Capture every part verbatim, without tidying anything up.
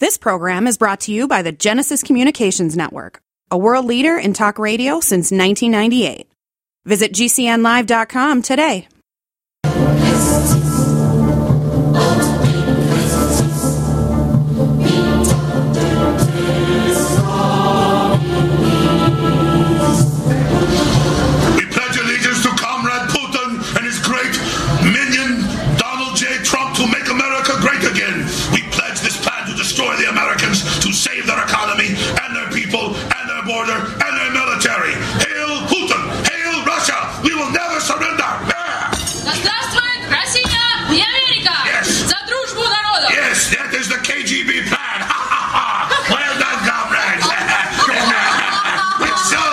This program is brought to you by the Genesis Communications Network, a world leader in talk radio since nineteen ninety-eight. Visit G C N live dot com today. Save their economy and their people and their border and their military. Hail Putin! Hail Russia! We will never surrender! Здравствует Россия и Америка! Yes! За дружбу народов! Yes, that is the K G B plan! Well done, comrades! We show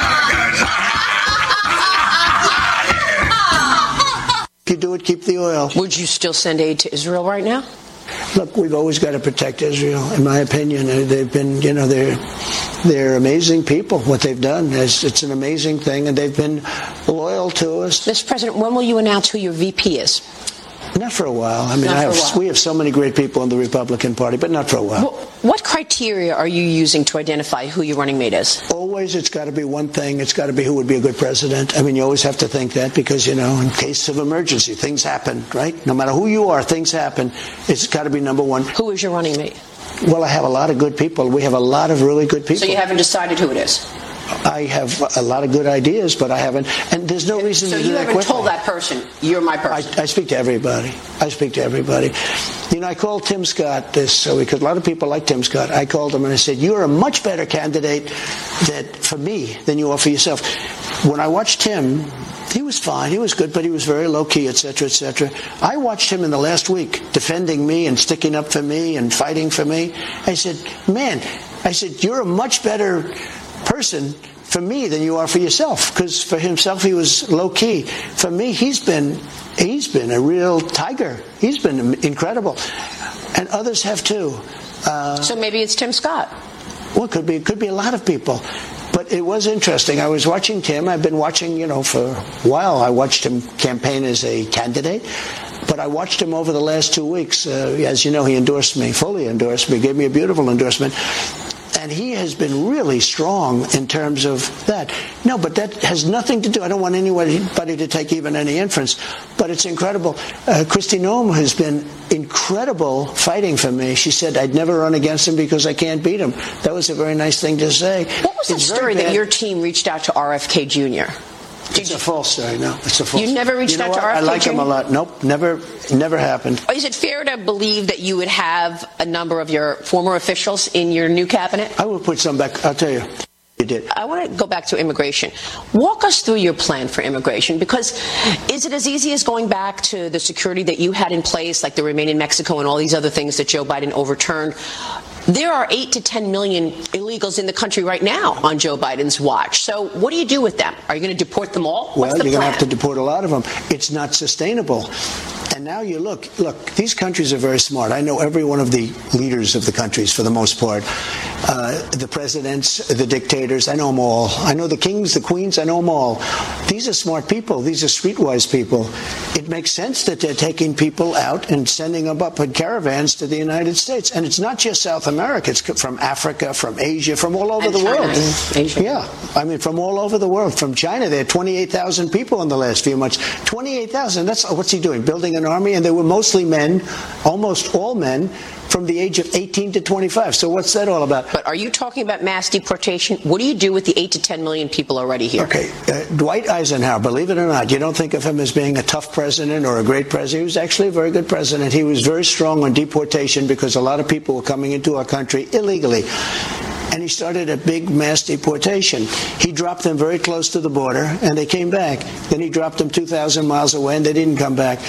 the Americans! If you do it, keep the oil. Would you still send aid to Israel right now? Look, we've always got to protect Israel, in my opinion. They've been, you know, they're they're amazing people. What they've done is it's an amazing thing, and they've been loyal to us. Mister President, when will you announce who your V P is? Not for a while. I mean, Not I have, for a while. we have so many great people in the Republican Party, but not for a while. Well, what criteria are you using to identify who your running mate is? Always, it's got to be one thing. It's got to be who would be a good president. I mean, you always have to think that because, you know, in case of emergency, things happen, right? No matter who you are, things happen. It's got to be number one. Who is your running mate? Well, I have a lot of good people. We have a lot of really good people. So you haven't decided who it is? I have a lot of good ideas, but I haven't. And there's no reason so to do that So you haven't told that person, you're my person? I, I speak to everybody. I speak to everybody. You know, I called Tim Scott this so because a lot of people like Tim Scott. I called him and I said, you're a much better candidate that for me than you are for yourself. When I watched him, he was fine. He was good, but he was very low-key, et cetera, et cetera. I watched him in the last week defending me and sticking up for me and fighting for me. I said, man, I said, you're a much better person for me than you are for yourself, because for himself he was low key. For me, he's been he's been a real tiger. He's been incredible, and others have too. Uh, so maybe it's Tim Scott. Well, it could be. It could be a lot of people. But it was interesting. I was watching Tim. I've been watching, you know, for a while. I watched him campaign as a candidate. But I watched him over the last two weeks. Uh, as you know, he endorsed me, fully endorsed me, gave me a beautiful endorsement. And he has been really strong in terms of that. No, but that has nothing to do. I don't want anybody to take even any inference. But it's incredible. Uh, Kristi Noem has been incredible fighting for me. She said I'd never run against him because I can't beat him. That was a very nice thing to say. What was the story that your team reached out to R F K Junior? It's a false story. No, it's a false. You never reached you know out what? to R F K I like Junior? him a lot. Nope, never, never happened. Is it fair to believe that you would have a number of your former officials in your new cabinet? I will put some back. I'll tell you. You did. I want to go back to immigration. Walk us through your plan for immigration, because is it as easy as going back to the security that you had in place, like the Remain in Mexico and all these other things that Joe Biden overturned? There are eight to ten million illegals in the country right now on Joe Biden's watch. So what do you do with them? Are you going to deport them all? What's well, the you're going to have to plan? deport a lot of them. It's not sustainable. And now you look, look, these countries are very smart. I know every one of the leaders of the countries for the most part. Uh, the presidents, the dictators, I know them all. I know the kings, the queens, I know them all. These are smart people. These are streetwise people. It makes sense that they're taking people out and sending them up in caravans to the United States. And it's not just South America. It's from Africa, from Asia, from all over And the China, world. Asia. Yeah. I mean, from all over the world. From China, there are twenty-eight thousand people in the last few months. twenty-eight thousand. That's what's he doing? Building an army? And they were mostly men, almost all men, from the age of eighteen to twenty-five. So what's that all about? But are you talking about mass deportation? What do you do with the eight to ten million people already here? Okay, uh, Dwight Eisenhower, believe it or not, you don't think of him as being a tough president or a great president. He was actually a very good president. He was very strong on deportation because a lot of people were coming into our country illegally. And he started a big mass deportation. He dropped them very close to the border, and they came back. Then he dropped them two thousand miles away, and they didn't come back.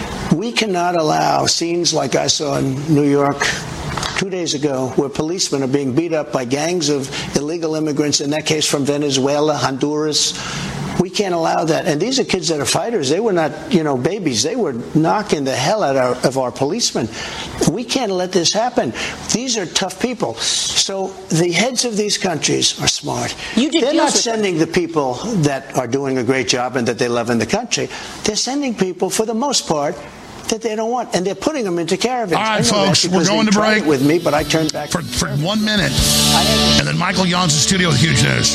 We cannot allow scenes like I saw in New York two days ago where policemen are being beat up by gangs of illegal immigrants, in that case from Venezuela, Honduras. We can't allow that. And these are kids that are fighters. They were not, you know, babies. They were knocking the hell out of our, of our policemen. We can't let this happen. These are tough people. So the heads of these countries are smart. You did They're not deals with sending the people that are doing a great job and that they love in the country. They're sending people, for the most part, that they don't want, and they're putting them into caravans. All right, folks, we're going to break. With me, but I turned back for, for one minute, and then Michael Yon's in the studio with huge news.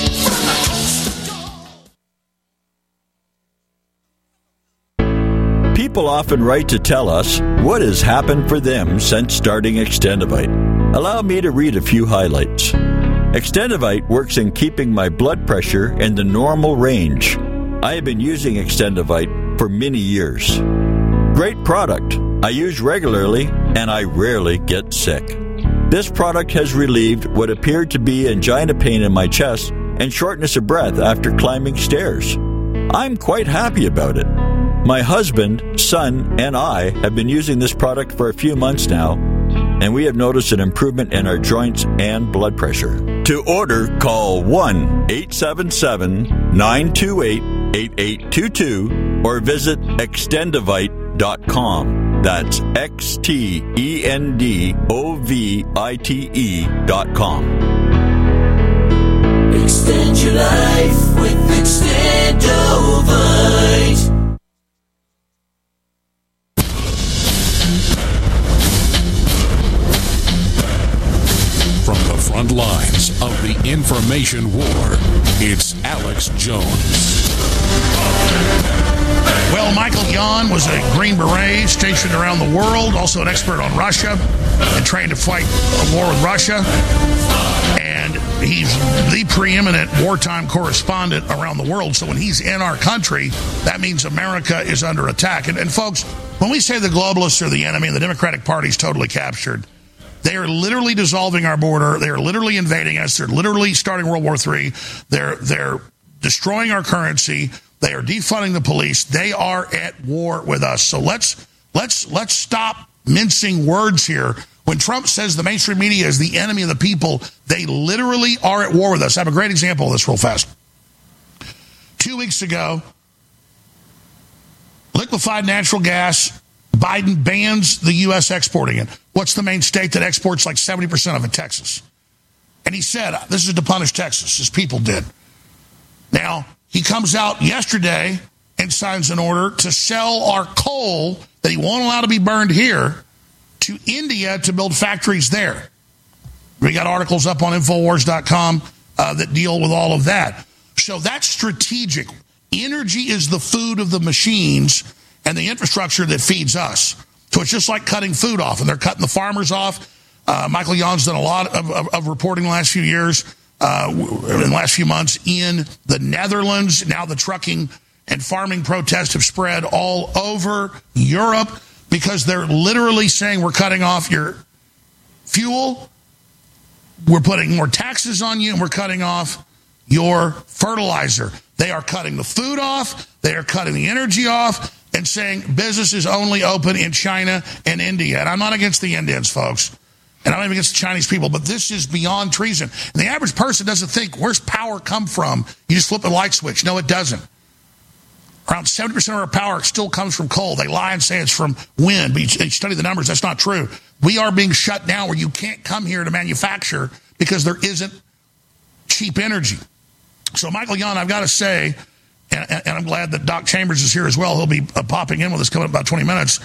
People often write to tell us what has happened for them since starting Extendivite. Allow me to read a few highlights. Extendivite works in keeping my blood pressure in the normal range. I have been using Extendivite for many years. Great product. I use regularly, and I rarely get sick. This product has relieved what appeared to be angina pain in my chest and shortness of breath after climbing stairs. I'm quite happy about it. My husband, son, and I have been using this product for a few months now, and we have noticed an improvement in our joints and blood pressure. To order, call one eight seven seven, nine two eight, eight eight two two or visit extendivite dot com. That's X T E N D O V I T E dot com. Extend your life with Extendivite. From the front lines of the information war, it's Alex Jones. Well, Michael Yon was a Green Beret stationed around the world, also an expert on Russia, and trained to fight a war with Russia. And he's the preeminent wartime correspondent around the world. So when he's in our country, that means America is under attack. And, and folks, when we say the globalists are the enemy and the Democratic Party is totally captured, they are literally dissolving our border. They are literally invading us. They're literally starting World War Three. They're they're destroying our currency. They are defunding the police. They are at war with us. So let's let's let's stop mincing words here. When Trump says the mainstream media is the enemy of the people, they literally are at war with us. I have a great example of this real fast. Two weeks ago, liquefied natural gas, Biden bans the U S exporting it. What's the main state that exports like seventy percent of it? Texas. And he said, this is to punish Texas, his people did. Now, he comes out yesterday and signs an order to sell our coal that he won't allow to be burned here to India to build factories there. We got articles up on Infowars dot com uh, that deal with all of that. So that's strategic. Energy is the food of the machines and the infrastructure that feeds us. So it's just like cutting food off, and they're cutting the farmers off. Uh, Michael Yon's done a lot of, of, of reporting in the last few years, uh, in the last few months in the Netherlands. Now the trucking and farming protests have spread all over Europe because they're literally saying we're cutting off your fuel, we're putting more taxes on you, and we're cutting off your fertilizer. They are cutting the food off, they are cutting the energy off, and saying business is only open in China and India. And I'm not against the Indians, folks. And I'm not even against the Chinese people, but this is beyond treason. And the average person doesn't think, where's power come from? You just flip a light switch. No, it doesn't. Around seventy percent of our power still comes from coal. They lie and say it's from wind, but you study the numbers, that's not true. We are being shut down where you can't come here to manufacture because there isn't cheap energy. So, Michael Yon, I've got to say, and, and I'm glad that Doc Chambers is here as well. He'll be uh, popping in with us coming up about twenty minutes.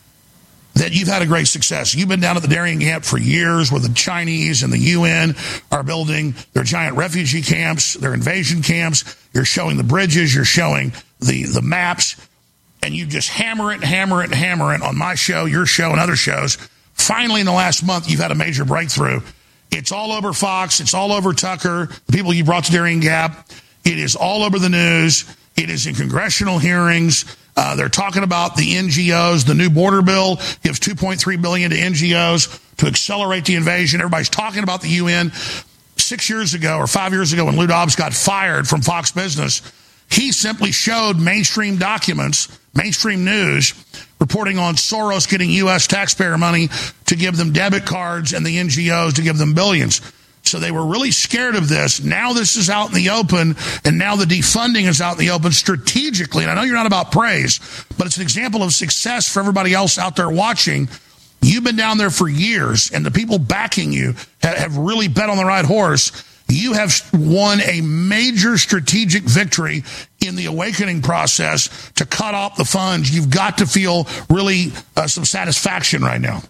That you've had a great success. You've been down at the Darien camp for years where the Chinese and the U N are building their giant refugee camps, their invasion camps. You're showing the bridges. You're showing the, the maps. And you just hammer it and hammer it and hammer it on my show, your show, and other shows. Finally, in the last month, you've had a major breakthrough. It's all over Fox. It's all over Tucker, the people you brought to Darien Gap. It is all over the news. It is in congressional hearings. Uh, they're talking about the N G Os. The new border bill gives two point three billion dollars to N G Os to accelerate the invasion. Everybody's talking about the U N. Six years ago or five years ago when Lou Dobbs got fired from Fox Business, he simply showed mainstream documents, mainstream news, reporting on Soros getting U S taxpayer money to give them debit cards and the N G Os to give them billions. So they were really scared of this. Now this is out in the open, and now the defunding is out in the open strategically. And I know you're not about praise, but it's an example of success for everybody else out there watching. You've been down there for years, and the people backing you have really bet on the right horse. you have won a major strategic victory in the awakening process to cut off the funds. You've got to feel really uh, some satisfaction right now.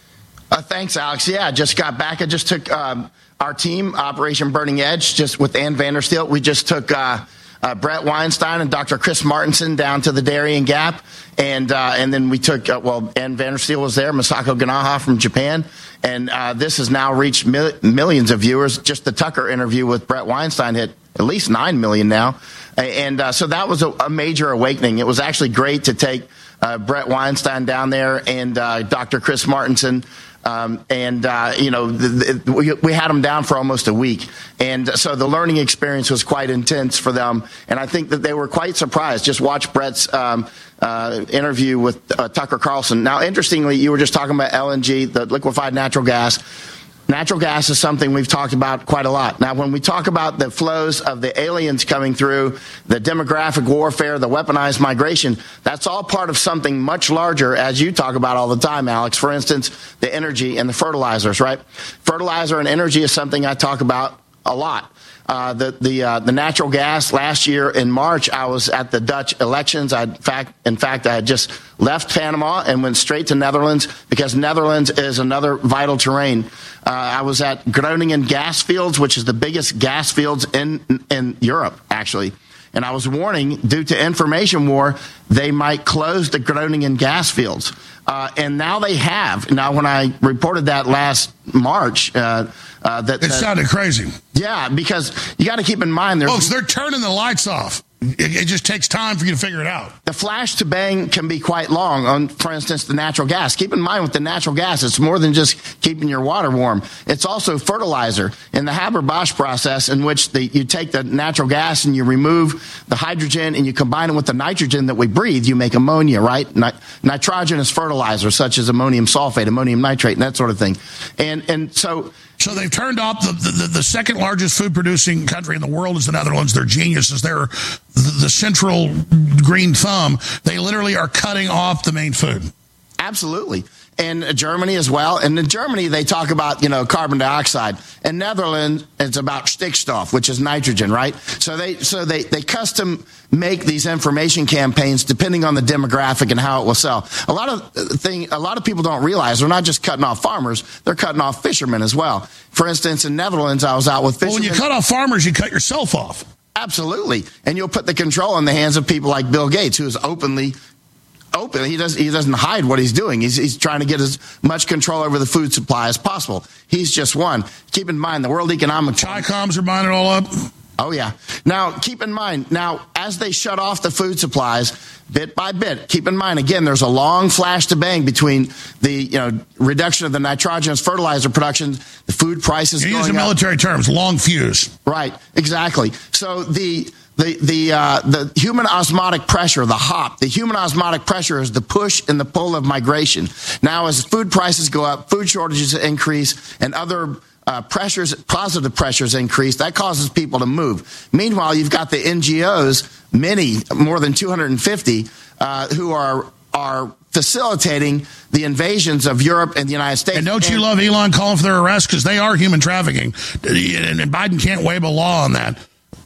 Uh, thanks, Alex. Yeah, I just got back. I just took um, our team, Operation Burning Edge, just with Ann Vandersteel. We just took uh, uh, Brett Weinstein and Doctor Chris Martenson down to the Darien Gap. And uh, and then we took, uh, well, Ann Vandersteel was there, Masako Ganaha from Japan. And uh, this has now reached mil- millions of viewers. Just the Tucker interview with Brett Weinstein hit at least nine million now. And uh, so that was a, a major awakening. It was actually great to take uh, Brett Weinstein down there and uh, Doctor Chris Martenson. Um, and, uh, you know, the, the, we, we had them down for almost a week. And so the learning experience was quite intense for them. And I think that they were quite surprised. Just watch Brett's um, uh, interview with uh, Tucker Carlson. Now, interestingly, you were just talking about L N G, the liquefied natural gas. Natural gas is something we've talked about quite a lot. Now, when we talk about the flows of the aliens coming through, the demographic warfare, the weaponized migration, that's all part of something much larger, as you talk about all the time, Alex. For instance, the energy and the fertilizers, right? Fertilizer and energy is something I talk about a lot. Uh, the the uh, the natural gas last year in March, I was at the Dutch elections. I in fact in fact I had just left Panama and went straight to Netherlands because Netherlands is another vital terrain. Uh, I was at Groningen gas fields, which is the biggest gas fields in in Europe, actually. And I was warning, due to information war, they might close the Groningen gas fields. Uh, and now they have. Now, when I reported that last March, uh, uh, that it sounded crazy. Yeah, because you got to keep in mind, there's folks, they're turning the lights off. It, it just takes time for you to figure it out. The flash to bang can be quite long on, for instance, the natural gas. Keep in mind with the natural gas, it's more than just keeping your water warm. It's also fertilizer. In the Haber-Bosch process, in which the, you take the natural gas and you remove the hydrogen and you combine it with the nitrogen that we breathe, you make ammonia, right? Nit- nitrogenous fertilizer, such as ammonium sulfate, ammonium nitrate, and that sort of thing. And and so... So they've turned off the, the, the second largest food producing country in the world is the Netherlands. They're geniuses. They're the, the central green thumb. They literally are cutting off the main food. Absolutely. And Germany as well. And in Germany, they talk about, you know, carbon dioxide. In Netherlands, it's about stickstoff, which is nitrogen, right? So they so they, they custom make these information campaigns depending on the demographic and how it will sell. A lot of thing, a lot of people don't realize they're not just cutting off farmers, they're cutting off fishermen as well. For instance, in Netherlands, I was out with fishermen. Well, when you cut off farmers, you cut yourself off. Absolutely. And you'll put the control in the hands of people like Bill Gates, who is openly open. He doesn't, he doesn't hide what he's doing. He's, he's trying to get as much control over the food supply as possible. He's just one. Keep in mind, the World Economic Forum. Chi-coms are buying it all up. Oh, yeah. Now, keep in mind, now, as they shut off the food supplies, bit by bit, keep in mind, again, there's a long flash to bang between the, you know, reduction of the nitrogenous fertilizer production, the food prices going up. Using military terms, long fuse. Right, exactly. So the... The the uh, the human osmotic pressure, the HOP, the human osmotic pressure is the push and the pull of migration. Now, as food prices go up, food shortages increase, and other uh, pressures, positive pressures increase, that causes people to move. Meanwhile, you've got the N G Os, many, more than two hundred fifty, uh, who are are facilitating the invasions of Europe and the United States. And don't and, you love Elon calling for their arrest? Because they are human trafficking. And Biden can't wave a law on that.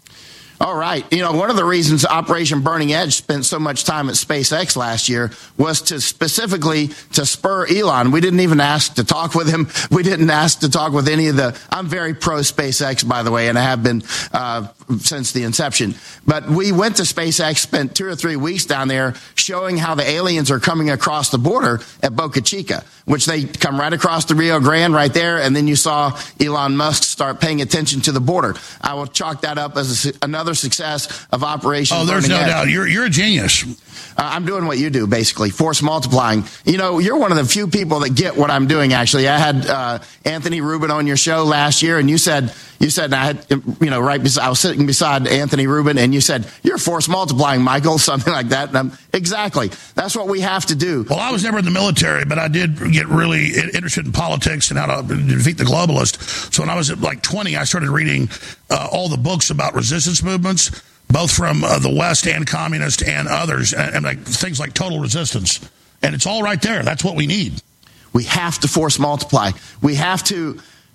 All right. You know, one of the reasons Operation Burning Edge spent so much time at SpaceX last year was to specifically to spur Elon. We didn't even ask to talk with him. We didn't ask to talk with any of the, I'm very pro SpaceX, by the way, and I have been uh, since the inception. But we went to SpaceX, spent two or three weeks down there showing how the aliens are coming across the border at Boca Chica, which they come right across the Rio Grande right there. And then you saw Elon Musk start paying attention to the border. I will chalk that up as a, another success of Operation Oh, there's Burning no Edge. doubt. You're you're a genius. Uh, I'm doing what you do, basically, force multiplying. You know, you're one of the few people that get what I'm doing, actually. I had uh, Anthony Rubin on your show last year, and you said, you said, and I had, you know, right beside, I was sitting beside Anthony Rubin, and you said, you're force multiplying, Michael, something like that. And I'm, exactly. That's what we have to do. Well, I was never in the military, but I did get really interested in politics and how to defeat the globalist. So when I was at like twenty, I started reading uh, all the books about resistance movements, both from uh, the West and communist and others, and, and like things like total resistance. And it's all right there. That's what we need. We have to force multiply. We have to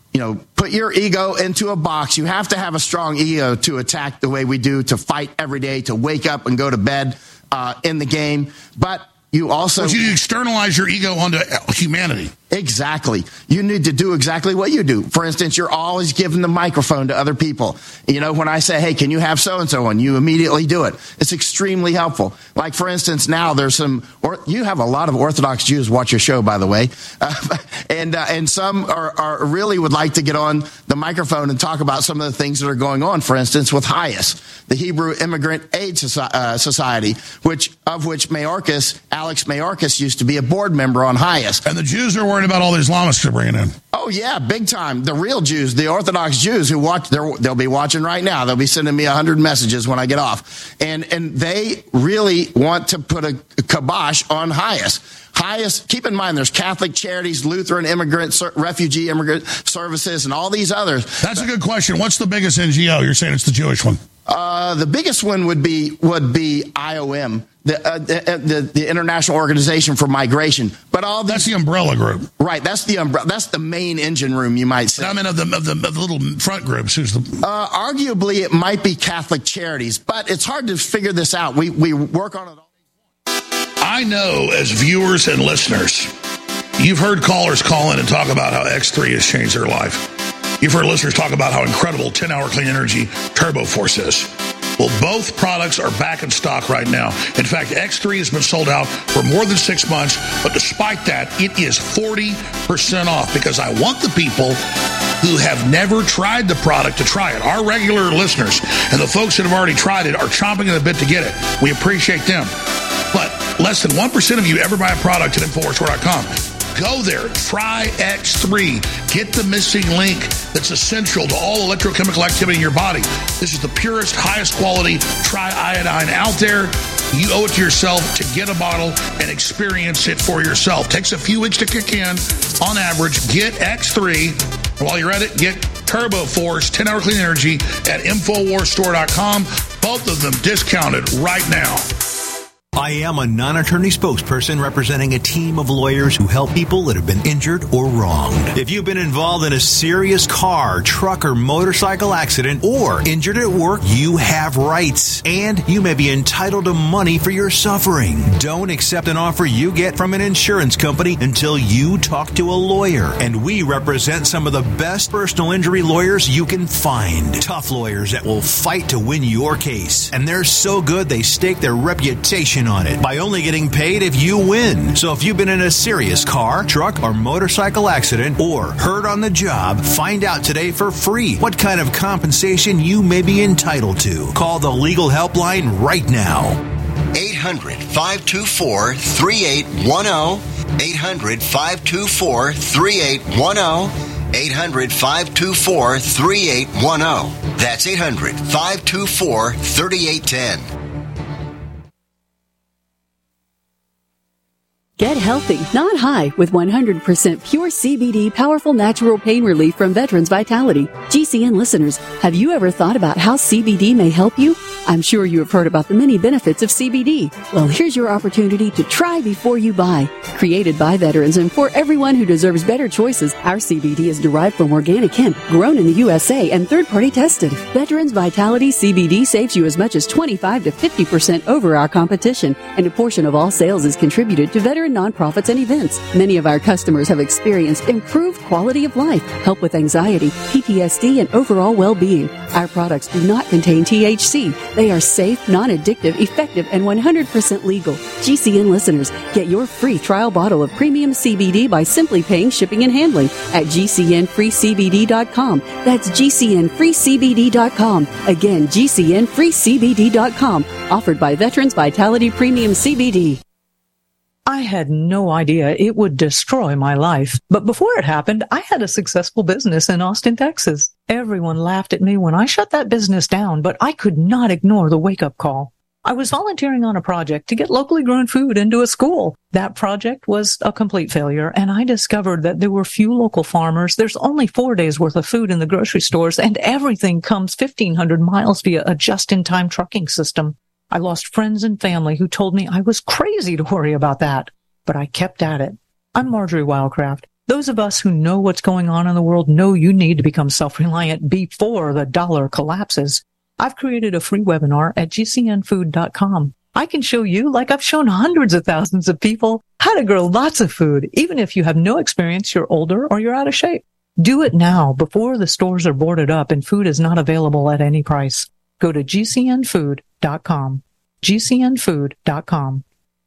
you know, put your ego into a box. You have to have a strong ego to attack the way we do, to fight every day, to wake up and go to bed uh, in the game. But you also... Well, you externalize your ego onto humanity. Exactly. You need to do exactly what you do. For instance, you're always giving the microphone to other people. You know, when I say, hey, can you have so-and-so on? You immediately do it. It's extremely helpful. Like, for instance, now there's some, or you have a lot of Orthodox Jews watch your show, by the way. Uh, and uh, and some are, are really would like to get on the microphone and talk about some of the things that are going on, for instance, with HIAS, the Hebrew Immigrant Aid Society, which of which Mayorkas, Alex Mayorkas used to be a board member on HIAS. And the Jews are worried about all the Islamists they're bringing in. Oh, yeah, big time. The real Jews, the Orthodox Jews who watch, they'll be watching right now. They'll be sending me one hundred messages when I get off. And and they really want to put a kibosh on HIAS. HIAS, keep in mind, there's Catholic Charities, Lutheran Immigrant, Refugee Immigrant Services, and all these others. That's a good question. What's the biggest N G O? You're saying it's the Jewish one. Uh, the biggest one would be would be I O M, the, uh, the, the the International Organization for Migration. But all these, that's the umbrella group, right? That's the umbrella. That's the main engine room, you might say. I mean, of the of the, of the little front groups. Who's the? Uh, arguably, it might be Catholic Charities, but it's hard to figure this out. We we work on it all. I know, as viewers and listeners, you've heard callers call in and talk about how X three has changed their life. You've heard listeners talk about how incredible ten-hour clean energy Turbo Force is. Well, both products are back in stock right now. In fact, X three has been sold out for more than six months, but despite that, it is forty percent off because I want the people who have never tried the product to try it. Our regular listeners and the folks that have already tried it are chomping at the bit to get it. We appreciate them. But less than one percent of you ever buy a product at Infowars Store dot com. Go there, try X three. Get the missing link that's essential to all electrochemical activity in your body. This is the purest, highest quality triiodine out there. You owe it to yourself to get a bottle and experience it for yourself. Takes a few weeks to kick in. On average, get X three. And while you're at it, get Turbo Force ten-hour clean energy at Infowars Store dot com. Both of them discounted right now. I am a non-attorney spokesperson representing a team of lawyers who help people that have been injured or wronged. If you've been involved in a serious car, truck, or motorcycle accident or injured at work, you have rights, and you may be entitled to money for your suffering. Don't accept an offer you get from an insurance company until you talk to a lawyer, and we represent some of the best personal injury lawyers you can find. Tough lawyers that will fight to win your case, and they're so good they stake their reputation on it by only getting paid if you win. So if you've been in a serious car, truck, or motorcycle accident or hurt on the job, find out today for free what kind of compensation you may be entitled to. Call the legal helpline right now. eight hundred, five two four, three eight one zero. eight hundred, five two four, three eight one zero. eight hundred, five two four, three eight one zero. That's eight hundred, five two four, three eight one zero. Get healthy, not high, with one hundred percent pure C B D powerful natural pain relief from Veterans Vitality. G C N listeners, have you ever thought about how C B D may help you? I'm sure you have heard about the many benefits of C B D. Well, here's your opportunity to try before you buy. Created by veterans and for everyone who deserves better choices, our C B D is derived from organic hemp, grown in the U S A and third-party tested. Veterans Vitality C B D saves you as much as twenty-five to fifty percent over our competition, and a portion of all sales is contributed to veteran nonprofits and events. Many of our customers have experienced improved quality of life, help with anxiety, P T S D, and overall well-being. Our products do not contain T H C. They are safe, non-addictive, effective, and one hundred percent legal. G C N listeners, get your free trial bottle of premium C B D by simply paying shipping and handling at G C N free C B D dot com. That's G C N free C B D dot com. Again, G C N free C B D dot com. Offered by Veterans Vitality Premium C B D. I had no idea it would destroy my life. But before it happened, I had a successful business in Austin, Texas. Everyone laughed at me when I shut that business down, but I could not ignore the wake-up call. I was volunteering on a project to get locally grown food into a school. That project was a complete failure, and I discovered that there were few local farmers. There's only four days worth of food in the grocery stores, and everything comes fifteen hundred miles via a just-in-time trucking system. I lost friends and family who told me I was crazy to worry about that, but I kept at it. I'm Marjorie Wildcraft. Those of us who know what's going on in the world know you need to become self-reliant before the dollar collapses. I've created a free webinar at G C N food dot com. I can show you, like I've shown hundreds of thousands of people, how to grow lots of food, even if you have no experience, you're older, or you're out of shape. Do it now before the stores are boarded up and food is not available at any price. Go to G C N food dot com. G C N food dot com.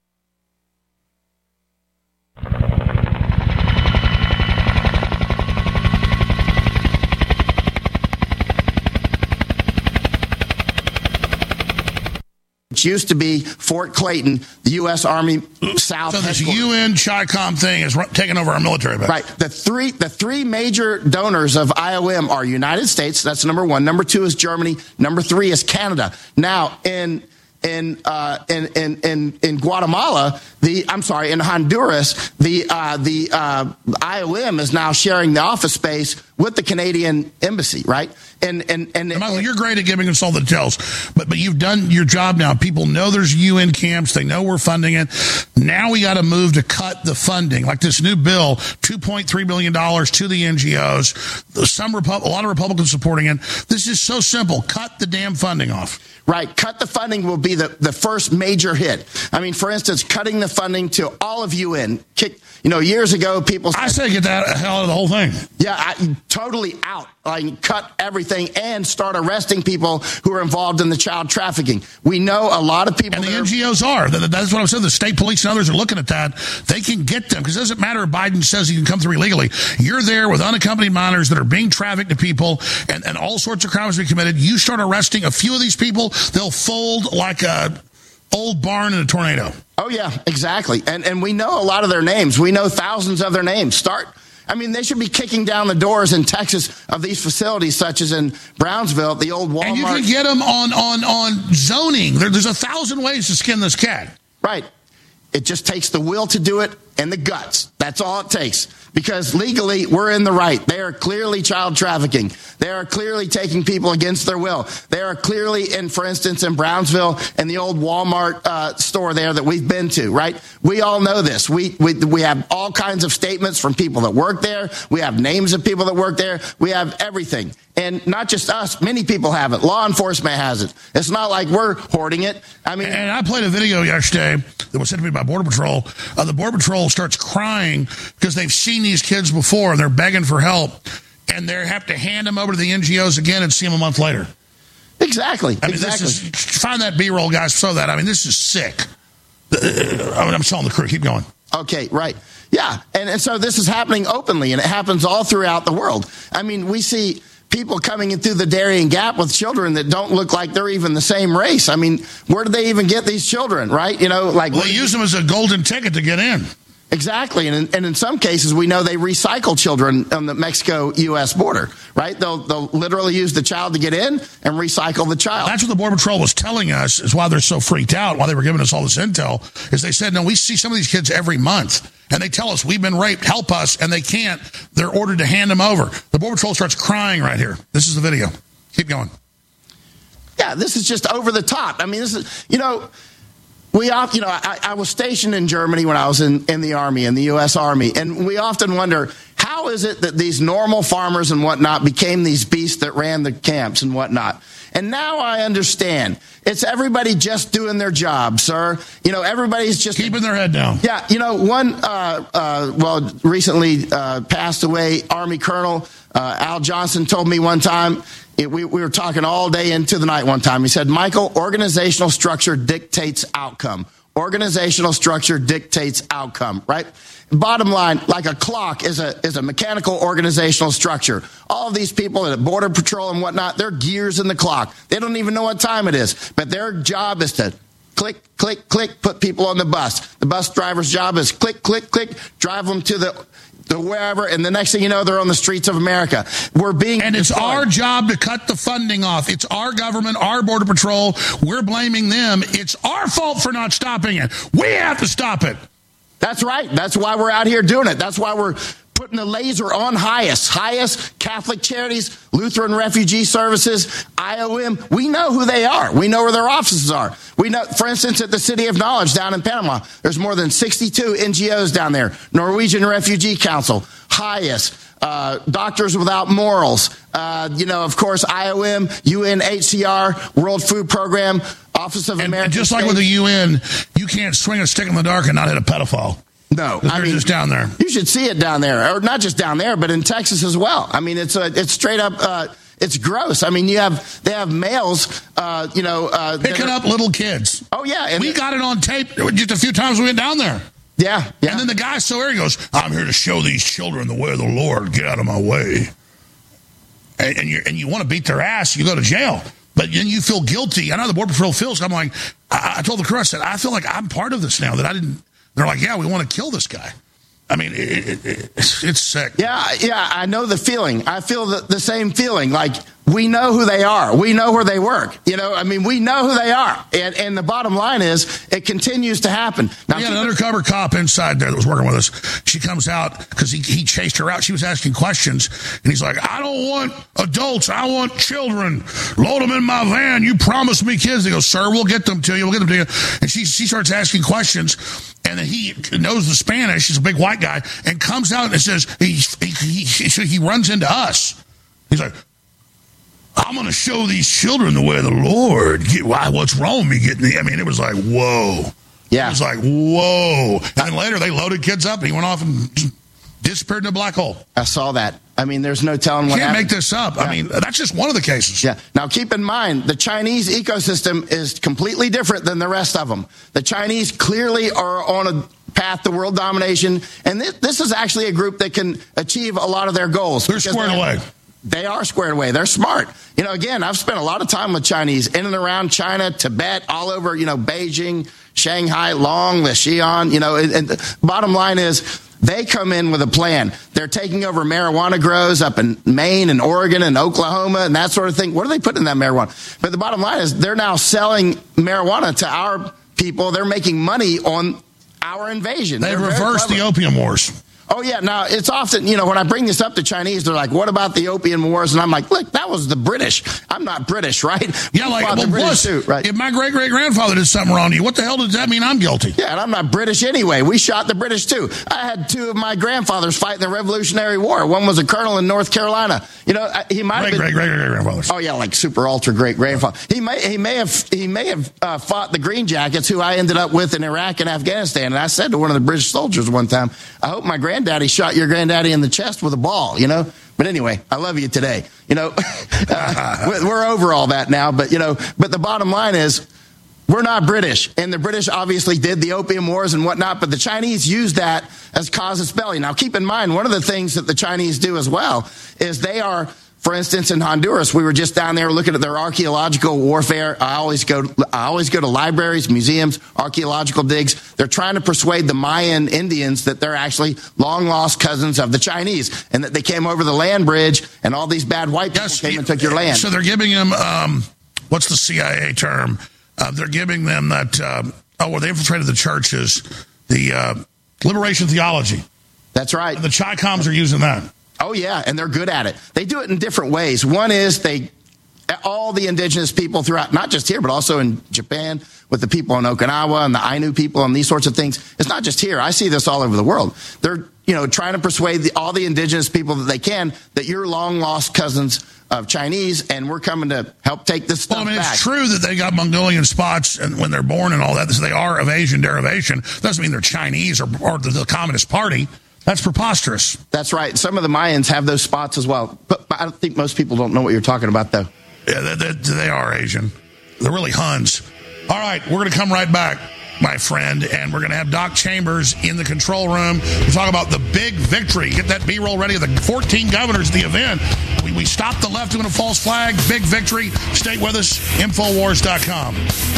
Which used to be Fort Clayton, the U S Army South. So this U N CHICOM thing is taking over our military base. Right. The three the three major donors of I O M are United States. That's number one. Number two is Germany. Number three is Canada. Now, in in uh, in, in in in Guatemala, the I'm sorry, in Honduras, the uh, the uh, I O M is now sharing the office space with the Canadian embassy, right? And and and, and Michael, you're great at giving us all the details, but but you've done your job now. People know there's U N camps. They know we're funding it. Now we got to move to cut the funding, like this new bill, two point three billion dollars to the N G Os. Some Repu- a lot of Republicans supporting it. This is so simple. Cut the damn funding off. Right. Cut the funding will be the, the first major hit. I mean, for instance, cutting the funding to all of U N. Kick, you know, years ago, people said, I say get that hell out of the whole thing. Yeah, I, totally out. Like, cut everything and start arresting people who are involved in the child trafficking. We know a lot of people. And the N G Os are. That's what I'm saying. The state police and others are looking at that. They can get them because it doesn't matter if Biden says he can come through illegally. You're there with unaccompanied minors that are being trafficked to people and, and all sorts of crimes being committed. You start arresting a few of these people, they'll fold like a old barn in a tornado. Oh, yeah, exactly. And and we know a lot of their names. We know thousands of their names. Start. I mean, they should be kicking down the doors in Texas of these facilities, such as in Brownsville, the old Walmart. And you can get them on, on, on zoning. There, there's a thousand ways to skin this cat. Right. It just takes the will to do it and the guts. That's all it takes. Because legally, we're in the right. They are clearly child trafficking. They are clearly taking people against their will. They are clearly, in, for instance, in Brownsville and the old Walmart uh, store there that we've been to, right? We all know this. We, we we have all kinds of statements from people that work there. We have names of people that work there. We have everything. And not just us. Many people have it. Law enforcement has it. It's not like we're hoarding it. I mean, and I played a video yesterday that was sent to me by Border Patrol. Uh, the Border Patrol starts crying because they've seen these kids before and they're begging for help, and they have to hand them over to the N G Os again and see them a month later. Exactly. I mean, exactly. This is, find that B-roll, guys. Show that. I mean, this is sick. Uh, I mean, I'm telling the crew. Keep going. Okay, right. Yeah, and, and so this is happening openly, and it happens all throughout the world. I mean, we see people coming in through the Darien Gap with children that don't look like they're even the same race. I mean, where do they even get these children, right? You know, like well, they use them as a golden ticket to get in. Exactly. And in, and in some cases, we know they recycle children on the Mexico U S border, right? They'll, they'll literally use the child to get in and recycle the child. That's what the Border Patrol was telling us is why they're so freaked out, why they were giving us all this intel, is they said, no, we see some of these kids every month. And they tell us, we've been raped, help us, and they can't. They're ordered to hand them over. The Border Patrol starts crying right here. This is the video. Keep going. Yeah, this is just over the top. I mean, this is, you know, we often, you know, I, I was stationed in Germany when I was in, in the Army, in the U S Army, and we often wonder, how is it that these normal farmers and whatnot became these beasts that ran the camps and whatnot? And now I understand. It's everybody just doing their job, sir. You know, everybody's just keeping their head down. Yeah, you know, one, uh, uh, well, recently uh, passed away Army Colonel uh, Al Johnson told me one time, it, we, we were talking all day into the night one time. He said, Michael, organizational structure dictates outcome. Organizational structure dictates outcome, right? Bottom line, like a clock is a is a mechanical organizational structure. All of these people at Border Patrol and whatnot, they're gears in the clock. They don't even know what time it is. But their job is to click, click, click, put people on the bus. The bus driver's job is click, click, click, drive them to the to wherever, and the next thing you know, they're on the streets of America. We're being and it's destroyed. our job to cut the funding off. It's our government, our Border Patrol. We're blaming them. It's our fault for not stopping it. We have to stop it. That's right. That's why we're out here doing it. That's why we're putting putting the laser on HIAS. HIAS, Catholic Charities, Lutheran Refugee Services, I O M. We know who they are. We know where their offices are. We know, for instance, at the City of Knowledge down in Panama, there's more than sixty-two N G Os down there. Norwegian Refugee Council, HIAS, uh, Doctors Without Morals, uh, you know, of course, I O M, U N H C R, World Food Program, Office of and, American and just like States. with the U N, you can't swing a stick in the dark and not hit a pedophile. No, I they're mean, just down there. You should see it down there, or not just down there, but in Texas as well. I mean, it's a, it's straight up, uh, it's gross. I mean, you have they have males, uh, you know, uh, picking up little kids. Oh yeah, and we got it on tape just a few times we went down there. Yeah, yeah. And then the guy so he goes, "I'm here to show these children the way of the Lord. Get out of my way." And, and you and you want to beat their ass, you go to jail. But then you feel guilty. I know the Border Patrol feels. I'm like, I, I told the crew, I said, I feel like I'm part of this now. That I didn't. They're like, yeah, we want to kill this guy. I mean, it, it, it, it's, it's sick. Yeah, yeah, I know the feeling. I feel the, the same feeling. Like, we know who they are. We know where they work. You know, I mean, we know who they are. And, and the bottom line is, it continues to happen. Now, we had an undercover cop inside there that was working with us. She comes out because he, he chased her out. She was asking questions. And he's like, I don't want adults. I want children. Load them in my van. You promised me kids. They go, sir, we'll get them to you. We'll get them to you. And she, she starts asking questions. And then he knows the Spanish. He's a big white guy. And comes out and says, he, he, he, he runs into us. He's like, I'm going to show these children the way of the Lord. Why? What's wrong with me getting the... I mean, it was like, whoa. Yeah. It was like, whoa. And then later, they loaded kids up, and he went off and disappeared in a black hole. I saw that. I mean, there's no telling what You can't happened. make this up. Yeah. I mean, that's just one of the cases. Yeah. Now, keep in mind, the Chinese ecosystem is completely different than the rest of them. The Chinese clearly are on a path to world domination, and this, this is actually a group that can achieve a lot of their goals. They're squared they, away. They are squared away. They're smart. You know, again, I've spent a lot of time with Chinese in and around China, Tibet, all over, you know, Beijing, Shanghai, Long, the Xi'an, you know, and, and the bottom line is they come in with a plan. They're taking over marijuana grows up in Maine and Oregon and Oklahoma and that sort of thing. What are they putting in that marijuana? But the bottom line is they're now selling marijuana to our people. They're making money on our invasion. They They're reversed the opium wars. Oh, yeah. Now, it's often, you know, when I bring this up to Chinese, they're like, what about the opium wars? And I'm like, look, that was the British. I'm not British, right? Yeah, like, well, plus, too, right? If my great-great-grandfather did something wrong to you, what the hell does that mean I'm guilty? Yeah, and I'm not British anyway. We shot the British, too. I had two of my grandfathers fight in the Revolutionary War. One was a colonel in North Carolina. You know, he might have been... Great-great-great-grandfathers. Oh, yeah, like super ultra-great-grandfather. He may, he may have, he may have uh, fought the Green Jackets, who I ended up with in Iraq and Afghanistan. And I said to one of the British soldiers one time, I hope my granddaddy shot your granddaddy in the chest with a ball, you know? But anyway, I love you today. You know, uh, we're over all that now, but, you know, but the bottom line is we're not British. And the British obviously did the opium wars and whatnot, but the Chinese used that as casus belli. Now, keep in mind, one of the things that the Chinese do as well is they are... For instance, in Honduras, we were just down there looking at their archaeological warfare. I always go, I always go to libraries, museums, archaeological digs. They're trying to persuade the Mayan Indians that they're actually long lost cousins of the Chinese and that they came over the land bridge and all these bad white people yes, came and took your land. So they're giving them, um, what's the C I A term? Uh, they're giving them that, uh, oh, well, they infiltrated the churches, the uh, liberation theology. That's right. And the Chi-Coms are using that. Oh, yeah, and they're good at it. They do it in different ways. One is they, all the indigenous people throughout, not just here, but also in Japan with the people in Okinawa and the Ainu people and these sorts of things. It's not just here. I see this all over the world. They're, you know, trying to persuade the, all the indigenous people that they can that you're long-lost cousins of Chinese, and we're coming to help take this stuff well, I mean, back. It's true that they got Mongolian spots and when they're born and all that. So they are of Asian derivation. Doesn't mean they're Chinese or, or the, the Communist Party. That's preposterous. That's right. Some of the Mayans have those spots as well. But I think most people don't know what you're talking about, though. Yeah, they, they, they are Asian. They're really Huns. All right, we're going to come right back, my friend, and we're going to have Doc Chambers in the control room to talk about the big victory. Get that B-roll ready of the fourteen governors of the event. We, we stopped the left doing a false flag. Big victory. Stay with us. Infowars dot com.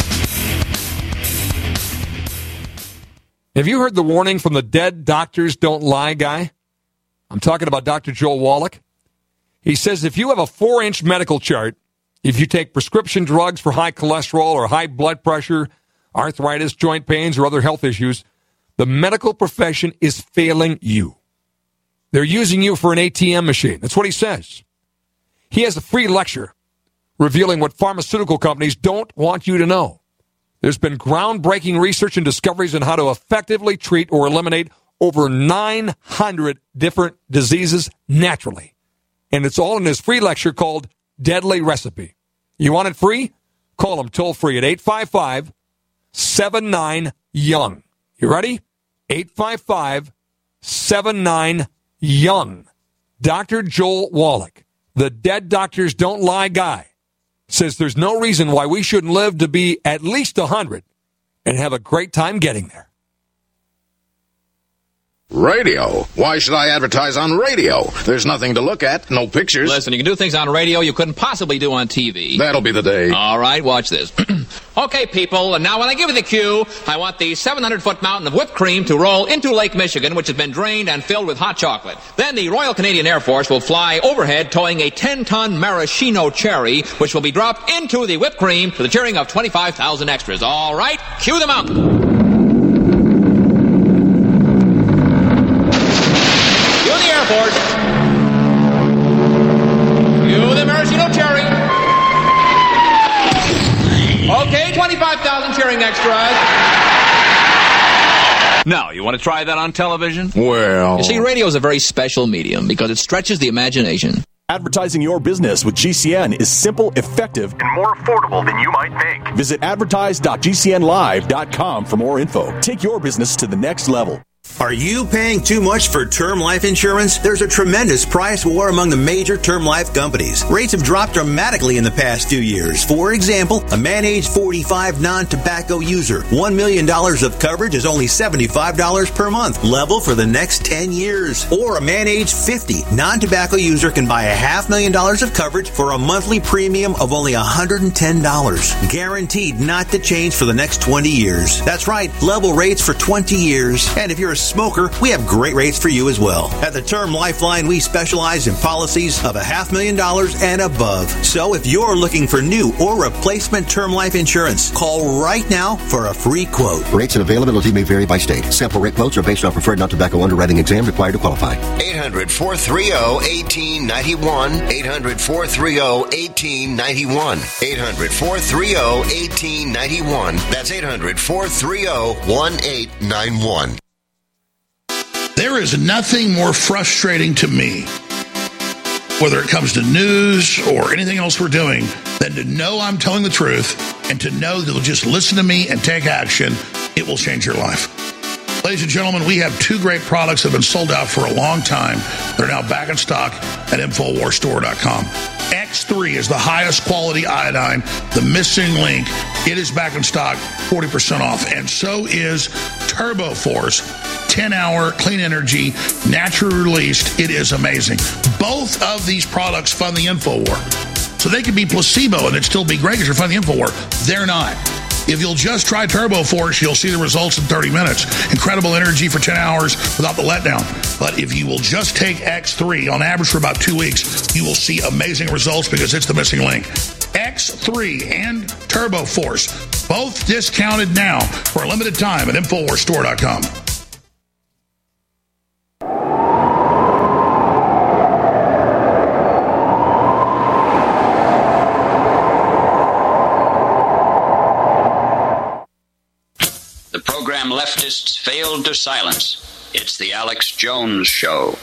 Have you heard the warning from the dead doctors don't lie guy? I'm talking about Doctor Joel Wallach. He says if you have a four-inch medical chart, if you take prescription drugs for high cholesterol or high blood pressure, arthritis, joint pains, or other health issues, the medical profession is failing you. They're using you for an A T M machine. That's what he says. He has a free lecture revealing what pharmaceutical companies don't want you to know. There's been groundbreaking research and discoveries on how to effectively treat or eliminate over nine hundred different diseases naturally. And it's all in his free lecture called Deadly Recipe. You want it free? Call him toll free at eight five five, seven nine, young. You ready? eight five five, seven nine, young. Doctor Joel Wallach, the Dead Doctors Don't Lie guy, says there's no reason why we shouldn't live to be at least one hundred and have a great time getting there. Radio? Why should I advertise on radio? There's nothing to look at, no pictures. Listen, you can do things on radio you couldn't possibly do on T V. That'll be the day. All right, watch this. Okay, people, and now when I give you the cue, I want the seven hundred foot mountain of whipped cream to roll into Lake Michigan, which has been drained and filled with hot chocolate. Then the Royal Canadian Air Force will fly overhead towing a ten ton maraschino cherry, which will be dropped into the whipped cream to the cheering of twenty-five thousand extras. All right, cue the mountain. Force. You the maraschino cherry. Okay, twenty-five thousand cheering extras. Now, you want to try that on television? Well... You see, radio is a very special medium because it stretches the imagination. Advertising your business with G C N is simple, effective, and more affordable than you might think. Visit advertise dot g c n live dot com for more info. Take your business to the next level. Are you paying too much for term life insurance? There's a tremendous price war among the major term life companies. Rates have dropped dramatically in the past few years. For example, a man age forty-five non-tobacco user, one million dollars of coverage is only seventy-five dollars per month, level for the next ten years. Or a man age fifty non-tobacco user can buy a half million dollars of coverage for a monthly premium of only one hundred ten dollars. Guaranteed not to change for the next twenty years. That's right, level rates for twenty years. And if you're a smoker, we have great rates for you as well. At the Term Lifeline, we specialize in policies of a half million dollars and above. So if you're looking for new or replacement term life insurance, call right now for a free quote. Rates and availability may vary by state. Sample rate quotes are based on preferred non-tobacco underwriting exam required to qualify. eight hundred, four three zero, one eight nine one. eight hundred, four three zero, one eight nine one. eight hundred, four three zero, one eight nine one. That's eight hundred, four three zero, one eight nine one. There is nothing more frustrating to me, whether it comes to news or anything else we're doing, than to know I'm telling the truth and to know that you'll just listen to me and take action. It will change your life. Ladies and gentlemen, we have two great products that have been sold out for a long time. They're now back in stock at infowars store dot com. X three is the highest quality iodine, the missing link. It is back in stock, forty percent off. And so is Turbo Force, ten hour clean energy, naturally released. It is amazing. Both of these products fund the InfoWar. So they could be placebo and it'd still be great because you're funding the InfoWar. They're not. If you'll just try Turbo Force, you'll see the results in thirty minutes. Incredible energy for ten hours without the letdown. But if you will just take X three, on average for about two weeks, you will see amazing results because it's the missing link. X three and Turbo Force, both discounted now for a limited time at infowars store dot com. Leftists failed to silence. It's the Alex Jones Show.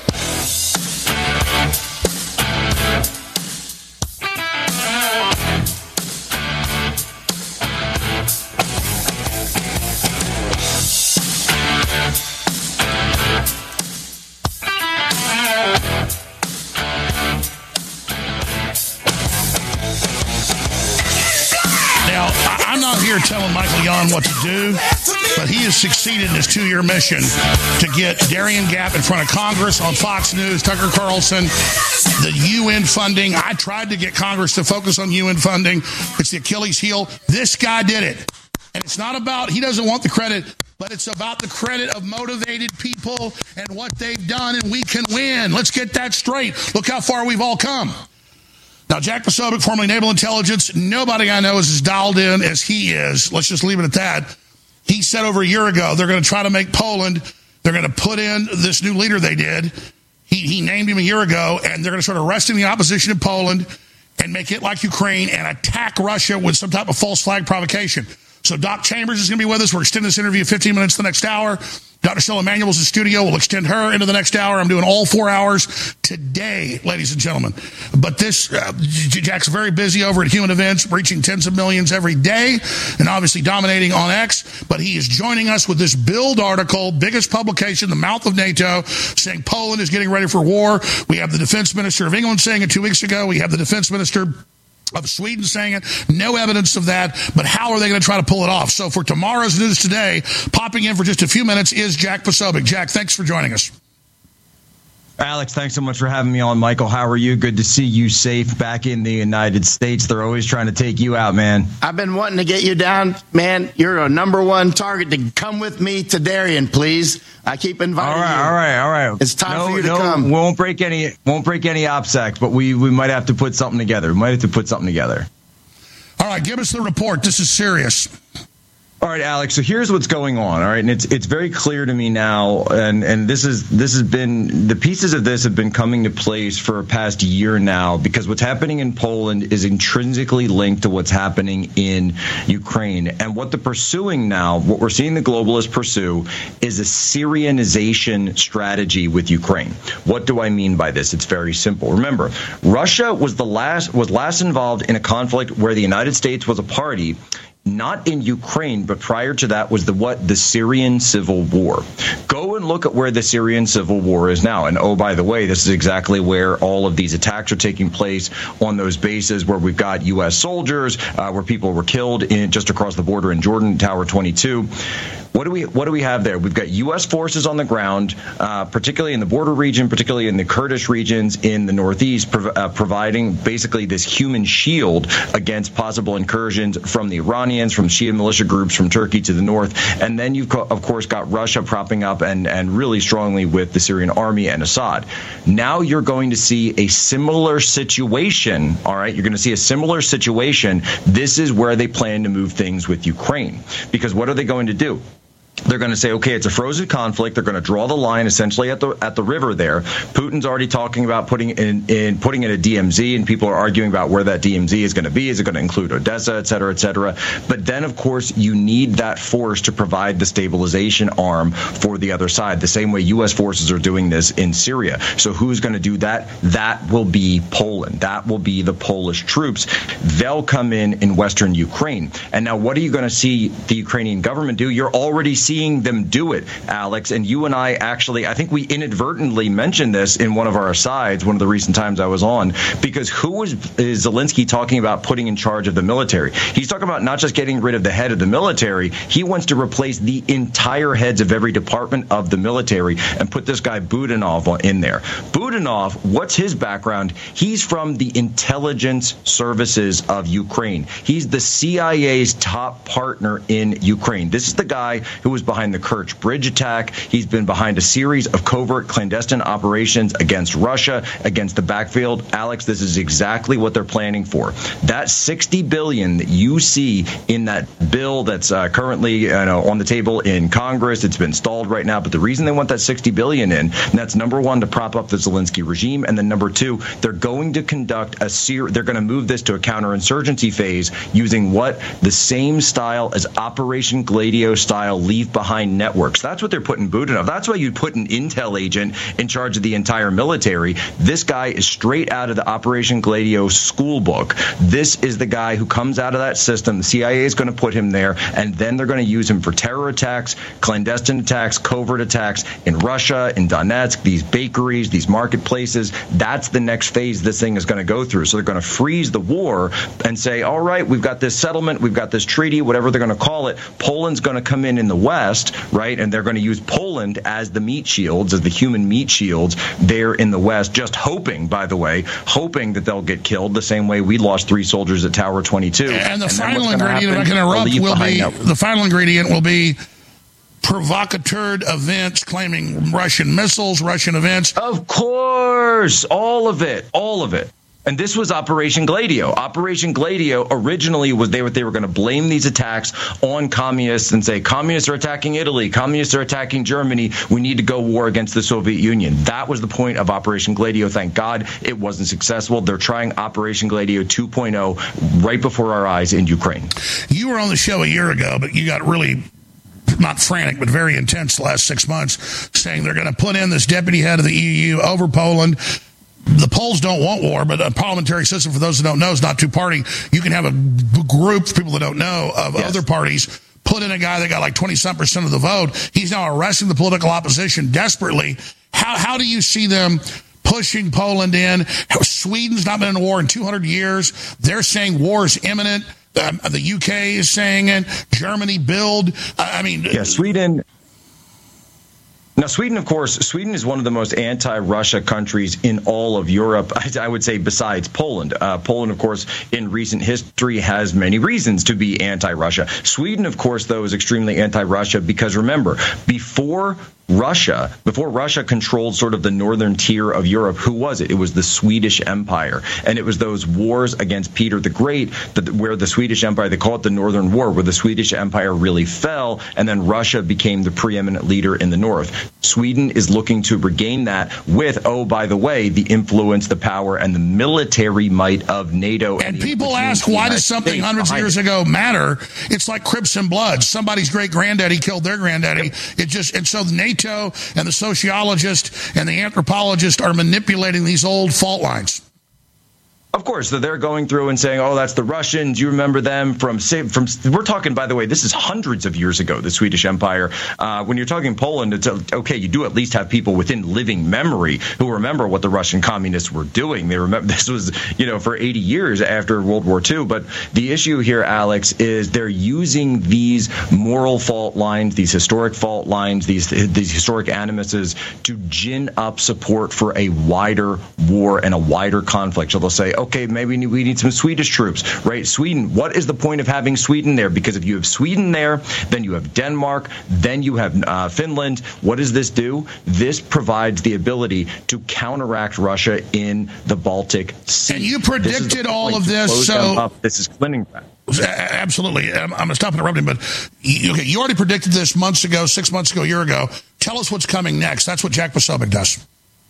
I'm not here telling Michael Yon what to do, but he has succeeded in his two-year mission to get Darien Gap in front of Congress on Fox News, Tucker Carlson, the U N funding. I tried to get Congress to focus on U N funding. It's the Achilles heel. This guy did it. And it's not about, he doesn't want the credit, but it's about the credit of motivated people and what they've done, and we can win. Let's get that straight. Look how far we've all come. Now, Jack Posobiec, formerly Naval Intelligence, nobody I know is as dialed in as he is. Let's just leave it at that. He said over a year ago they're going to try to make Poland, they're going to put in this new leader they did. He, he named him a year ago, and they're going to start arresting the opposition in Poland and make it like Ukraine and attack Russia with some type of false flag provocation. So Doc Chambers is going to be with us. We're extending this interview fifteen minutes the next hour. Doctor Stella Manuel's in studio. We'll extend her into the next hour. I'm doing all four hours today, ladies and gentlemen. But this, uh, Jack's very busy over at Human Events, reaching tens of millions every day and obviously dominating on X. But he is joining us with this Bild article, biggest publication, the mouth of NATO, saying Poland is getting ready for war. We have the defense minister of England saying it two weeks ago. We have the defense minister of Sweden saying it. No evidence of that, but how are they going to try to pull it off? So for tomorrow's News Today, popping in for just a few minutes is Jack Posobiec. Jack, thanks for joining us. Alex, thanks so much for having me on. Michael, how are you? Good to see you safe back in the United States. They're always trying to take you out, man. I've been wanting to get you down, man. You're a number one target to come with me to Darien, please. I keep inviting all right, you. All right, all right. It's time no, for you to no, come. We won't break any, won't break any OPSEC, but we, we might have to put something together. We might have to put something together. All right, give us the report. This is serious. All right, Alex. So here's what's going on. All right, and it's it's very clear to me now, and and this is this has been the pieces of this have been coming to place for a past year now, because what's happening in Poland is intrinsically linked to what's happening in Ukraine, and what they're pursuing now, what we're seeing the globalists pursue, is a Syrianization strategy with Ukraine. What do I mean by this? It's very simple. Remember, Russia was the last was last involved in a conflict where the United States was a party. Not in Ukraine, but prior to that was the what? The Syrian civil war. Go and look at where the Syrian civil war is now. And oh, by the way, this is exactly where all of these attacks are taking place, on those bases where we've got U S soldiers, uh, where people were killed in just across the border in Jordan, Tower twenty-two. What do we what do we have there? We've got U S forces on the ground, uh, particularly in the border region, particularly in the Kurdish regions in the northeast, prov- uh, providing basically this human shield against possible incursions from the Iranians, from Shia militia groups, from Turkey to the north. And then you've, co- of course, got Russia propping up and, and really strongly with the Syrian army and Assad. Now you're going to see a similar situation, all right? You're going to see a similar situation. This is where they plan to move things with Ukraine. Because what are they going to do? They're going to say, okay, it's a frozen conflict. They're going to draw the line essentially at the at the river there. Putin's already talking about putting in, in putting in a D M Z, and people are arguing about where that D M Z is going to be. Is it going to include Odessa, et cetera, et cetera? But then, of course, you need that force to provide the stabilization arm for the other side, the same way U S forces are doing this in Syria. So who's going to do that? That will be Poland. That will be the Polish troops. They'll come in in western Ukraine. And now what are you going to see the Ukrainian government do? You're already seeing them do it, Alex. And you and I actually, I think we inadvertently mentioned this in one of our asides, one of the recent times I was on, because who was is Zelensky talking about putting in charge of the military? He's talking about not just getting rid of the head of the military. He wants to replace the entire heads of every department of the military and put this guy Budanov in there. Budanov, what's his background? He's from the intelligence services of Ukraine. He's the C I A's top partner in Ukraine. This is the guy who was behind the Kerch Bridge attack. He's been behind a series of covert clandestine operations against Russia, against the backfield. Alex, this is exactly what they're planning for. That sixty billion dollars that you see in that bill that's uh, currently you know, on the table in Congress, it's been stalled right now. But the reason they want that sixty billion dollars in, and that's number one, to prop up the Zelensky regime, and then number two, they're going to conduct a ser- they're going to move this to a counterinsurgency phase using what? The same style as Operation Gladio style leave behind networks. That's what they're putting Budanov. That's why you'd put an intel agent in charge of the entire military. This guy is straight out of the Operation Gladio school book. This is the guy who comes out of that system. The C I A is going to put him there, and then they're going to use him for terror attacks, clandestine attacks, covert attacks in Russia, in Donetsk, these bakeries, these marketplaces. That's the next phase this thing is going to go through. So they're going to freeze the war and say, all right, we've got this settlement, we've got this treaty, whatever they're going to call it. Poland's going to come in in the West, right? And they're going to use Poland as the meat shields, as the human meat shields there in the West, just hoping, by the way, hoping that they'll get killed the same way we lost three soldiers at Tower twenty-two. And the and final ingredient, if I can interrupt, will be, the final ingredient will be provocateur events claiming Russian missiles, Russian events. Of course, all of it, all of it. And this was Operation Gladio. Operation Gladio originally was they were they were going to blame these attacks on communists and say communists are attacking Italy, communists are attacking Germany. We need to go war against the Soviet Union. That was the point of Operation Gladio. Thank God it wasn't successful. They're trying Operation Gladio two point oh right before our eyes in Ukraine. You were on the show a year ago, but you got really not frantic, but very intense the last six months, saying they're going to put in this deputy head of the E U over Poland. The Poles don't want war, but a parliamentary system, for those who don't know, is not two-party. You can have a group, for people that don't know, of yes. other parties, put in a guy that got like twenty-some percent of the vote. He's now arresting the political opposition desperately. How how do you see them pushing Poland in? Sweden's not been in a war in two hundred years. They're saying war is imminent. Um, the U K is saying it. Germany build. I mean... Yeah, Sweden... Now, Sweden, of course, Sweden is one of the most anti-Russia countries in all of Europe, I would say, besides Poland. Uh, Poland, of course, in recent history has many reasons to be anti-Russia. Sweden, of course, though, is extremely anti-Russia because, remember, before Russia, before Russia controlled sort of the northern tier of Europe, who was it? It was the Swedish Empire. And it was those wars against Peter the Great, that, where the Swedish Empire, they call it the Northern War, where the Swedish Empire really fell, and then Russia became the preeminent leader in the north. Sweden is looking to regain that with, oh, by the way, the influence, the power, and the military might of NATO. And, and people ask, why does something hundreds of years ago matter? It's like Crips and Bloods. Somebody's great-granddaddy killed their granddaddy. Yep. It just, and so NATO and the sociologist and the anthropologist are manipulating these old fault lines. Of course, they're going through and saying, oh, that's the Russians. You remember them from, from we're talking, by the way, this is hundreds of years ago, the Swedish Empire. Uh, when you're talking Poland, it's okay, you do at least have people within living memory who remember what the Russian communists were doing. They remember this was, you know, for eighty years after World War Two. But the issue here, Alex, is they're using these moral fault lines, these historic fault lines, these, these historic animuses to gin up support for a wider war and a wider conflict. So they'll say, okay, maybe we need some Swedish troops, right? Sweden, what is the point of having Sweden there? Because if you have Sweden there, then you have Denmark, then you have uh, Finland. What does this do? This provides the ability to counteract Russia in the Baltic Sea. And you predicted all of this, so... This is Kaliningrad. Absolutely. I'm, I'm going to stop interrupting, but you, okay, you already predicted this months ago, six months ago, a year ago. Tell us what's coming next. That's what Jack Posobiec does.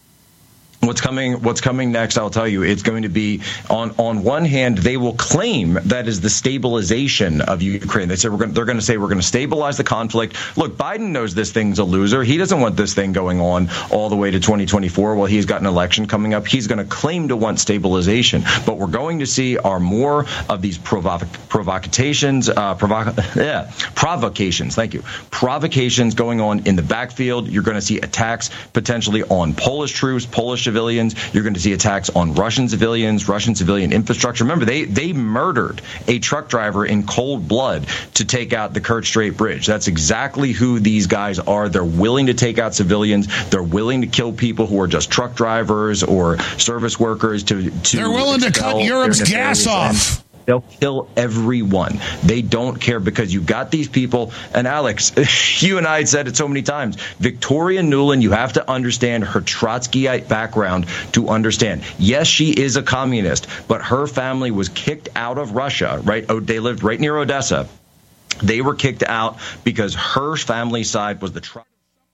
What's coming what's coming next, I'll tell you, it's going to be, on, on one hand, they will claim that is the stabilization of Ukraine. They say we're going, they're going to say we're going to stabilize the conflict. Look, Biden knows this thing's a loser. He doesn't want this thing going on all the way to twenty twenty-four. Well, he's got an election coming up. He's going to claim to want stabilization. But we're going to see are more of these provoc- provocations, uh, provoc- yeah, provocations, thank you, provocations going on in the backfield. You're going to see attacks potentially on Polish troops, Polish civilians. You're going to see attacks on Russian civilians, Russian civilian infrastructure. Remember, they they murdered a truck driver in cold blood to take out the Kerch Strait Bridge. That's exactly who these guys are. They're willing to take out civilians. They're willing to kill people who are just truck drivers or service workers. To, to They're willing to cut Europe's gas off. They'll kill everyone. They don't care, because you've got these people. And Alex, you and I said it so many times. Victoria Nuland, you have to understand her Trotskyite background to understand. Yes, she is a communist, but her family was kicked out of Russia, right? Oh, they lived right near Odessa. They were kicked out because her family side was the Trotsky.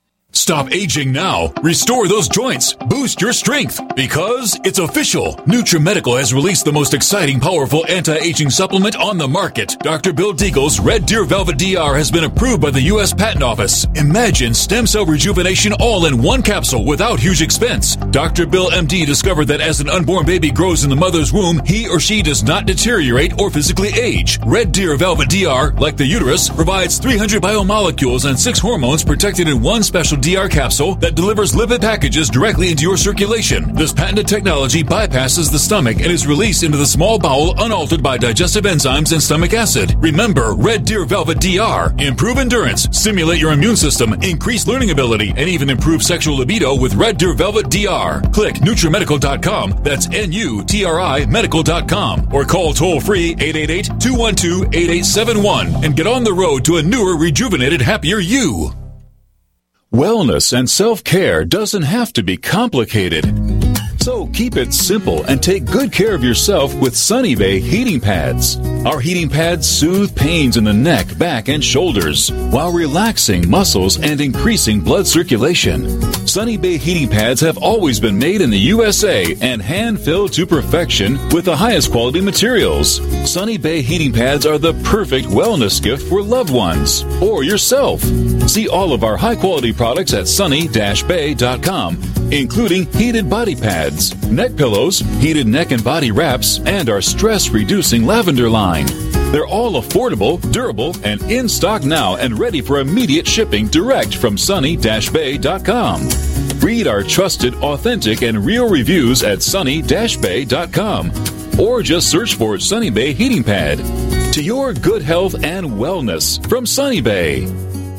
Stop aging now. Restore those joints. Boost your strength. Because it's official. NutriMedical has released the most exciting, powerful anti-aging supplement on the market. Doctor Bill Deagle's Red Deer Velvet D R has been approved by the U S Patent Office. Imagine stem cell rejuvenation all in one capsule without huge expense. Doctor Bill M D discovered that as an unborn baby grows in the mother's womb, he or she does not deteriorate or physically age. Red Deer Velvet D R, like the uterus, provides three hundred biomolecules and six hormones protected in one special D R capsule that delivers lipid packages directly into your circulation. This patented technology bypasses the stomach and is released into the small bowel unaltered by digestive enzymes and stomach acid. Remember, Red Deer Velvet D R. Improve endurance, stimulate your immune system, increase learning ability, and even improve sexual libido with Red Deer Velvet D R. Click NutriMedical dot com. That's N U T R I medical dot com. Or call toll-free eight eight eight, two one two, eight eight seven one and get on the road to a newer, rejuvenated, happier you. Wellness and self-care doesn't have to be complicated. So keep it simple and take good care of yourself with Sunny Bay heating pads. Our heating pads soothe pains in the neck, back, and shoulders while relaxing muscles and increasing blood circulation. Sunny Bay heating pads have always been made in the U S A and hand-filled to perfection with the highest quality materials. Sunny Bay heating pads are the perfect wellness gift for loved ones or yourself. See all of our high-quality products at sunny dash bay dot com, including heated body pads, neck pillows, heated neck and body wraps, and our stress-reducing lavender line. They're all affordable, durable, and in stock now and ready for immediate shipping direct from sunny dash bay dot com. Read our trusted, authentic, and real reviews at sunny dash bay dot com or just search for Sunny Bay Heating Pad. To your good health and wellness from Sunny Bay.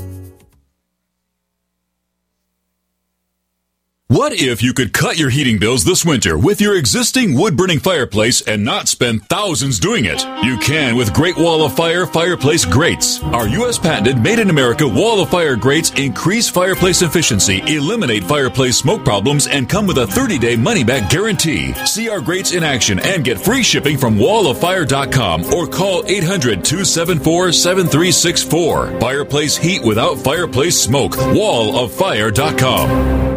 What if you could cut your heating bills this winter with your existing wood-burning fireplace and not spend thousands doing it? You can with Great Wall of Fire fireplace grates. Our U S patented made-in-America Wall of Fire grates increase fireplace efficiency, eliminate fireplace smoke problems, and come with a thirty-day money-back guarantee. See our grates in action and get free shipping from wall of fire dot com or call eight hundred, two seven four, seven three six four. Fireplace heat without fireplace smoke. wall of fire dot com.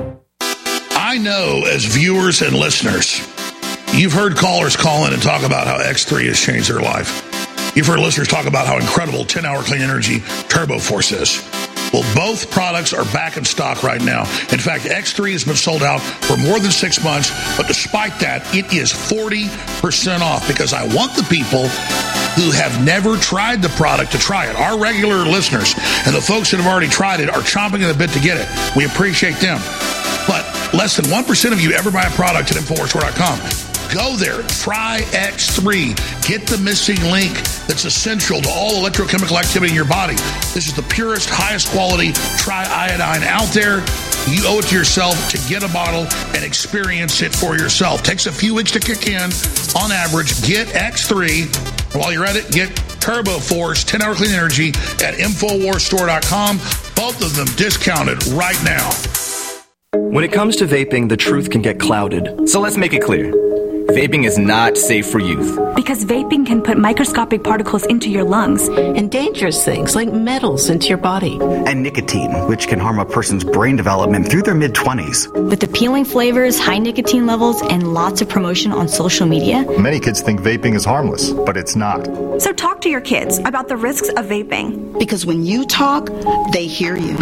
I know as viewers and listeners, you've heard callers call in and talk about how X three has changed their life. You've heard listeners talk about how incredible ten-hour clean energy Turbo Force is. Well, both products are back in stock right now. In fact, X three has been sold out for more than six months, but despite that, it is forty percent off because I want the people who have never tried the product to try it. Our regular listeners and the folks that have already tried it are chomping at the bit to get it. We appreciate them. But less than one percent of you ever buy a product at Infowars Store dot com. Go there, try X three. Get the missing link that's essential to all electrochemical activity in your body. This is the purest, highest quality triiodine out there. You owe it to yourself to get a bottle and experience it for yourself. Takes a few weeks to kick in on average. Get X three. And while you're at it, get Turbo Force ten-hour clean energy at Infowars Store dot com. Both of them discounted right now. When it comes to vaping, the truth can get clouded. So let's make it clear. Vaping is not safe for youth. Because vaping can put microscopic particles into your lungs. And dangerous things like metals into your body. And nicotine, which can harm a person's brain development through their mid-twenties. With appealing flavors, high nicotine levels, and lots of promotion on social media. Many kids think vaping is harmless, but it's not. So talk to your kids about the risks of vaping. Because when you talk, they hear you.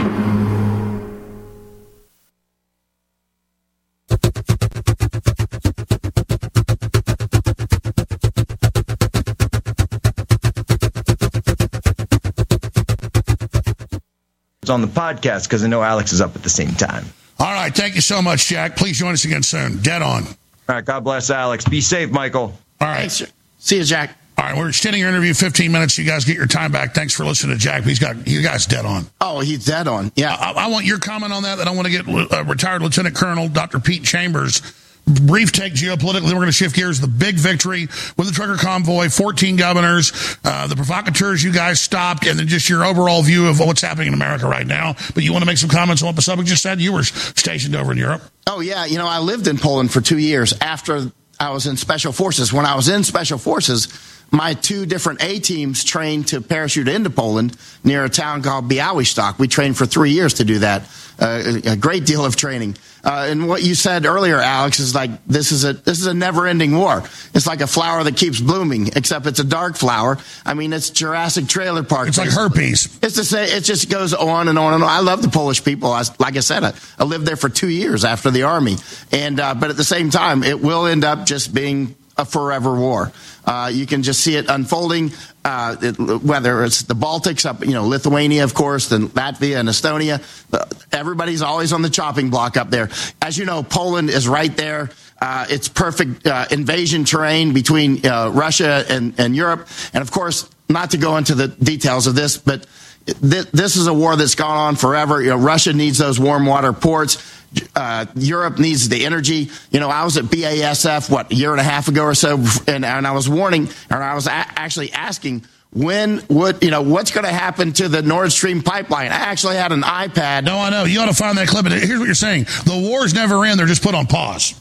On the podcast because I know Alex is up at the same time. All right. Thank you so much, Jack. Please join us again soon. Dead on. All right. God bless Alex. Be safe, Michael. All right. Thanks. See you, Jack. All right. We're extending your interview fifteen minutes. You guys get your time back. Thanks for listening to Jack. He's got you guys dead on. Oh, he's dead on. Yeah. I, I want your comment on that. That I want to get uh, retired Lieutenant Colonel Doctor Pete Chambers. Brief take geopolitically. We're going to shift gears. The big victory with the trucker convoy, fourteen governors, uh, the provocateurs you guys stopped, and then just your overall view of what's happening in America right now. But you want to make some comments on what the subject just said? You were stationed over in Europe. Oh, yeah. You know, I lived in Poland for two years after I was in Special Forces. When I was in Special Forces, my two different A teams trained to parachute into Poland near a town called Białystok. We trained for three years to do that. Uh, a great deal of training. Uh, and what you said earlier, Alex, is like this is a this is a never-ending war. It's like a flower that keeps blooming, except it's a dark flower. I mean, it's Jurassic Trailer Park. It's like herpes. It's to say, it just goes on and on and on. I love the Polish people. I, like I said, I, I lived there for two years after the army, and uh, but at the same time, it will end up just being a forever war. Uh, you can just see it unfolding, uh, it, whether it's the Baltics, up, you know, Lithuania, of course, then Latvia and Estonia. Uh, everybody's always on the chopping block up there. As you know, Poland is right there. Uh, it's perfect uh, invasion terrain between uh, Russia and, and Europe. And, of course, not to go into the details of this, but th- this is a war that's gone on forever. You know, Russia needs those warm water ports. Uh, Europe needs the energy. You know, I was at B A S F, what, a year and a half ago or so, and, and I was warning, and I was a- actually asking, when would, you know, what's going to happen to the Nord Stream pipeline? I actually had an iPad. No, I know. You ought to find that clip. Here's what you're saying. The wars never end. They're just put on pause.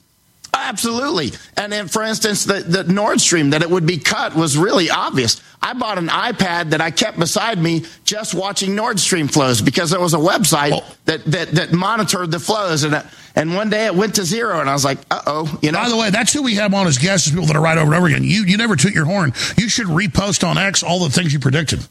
Absolutely. And then, for instance, the, the Nord Stream, that it would be cut was really obvious. I bought an iPad that I kept beside me just watching Nord Stream flows because there was a website oh. that, that, that monitored the flows. And, and one day it went to zero, and I was like, uh-oh. You know? By the way, that's who we have on as guests, is people that are right over and over again. You, you never toot your horn. You should repost on X all the things you predicted.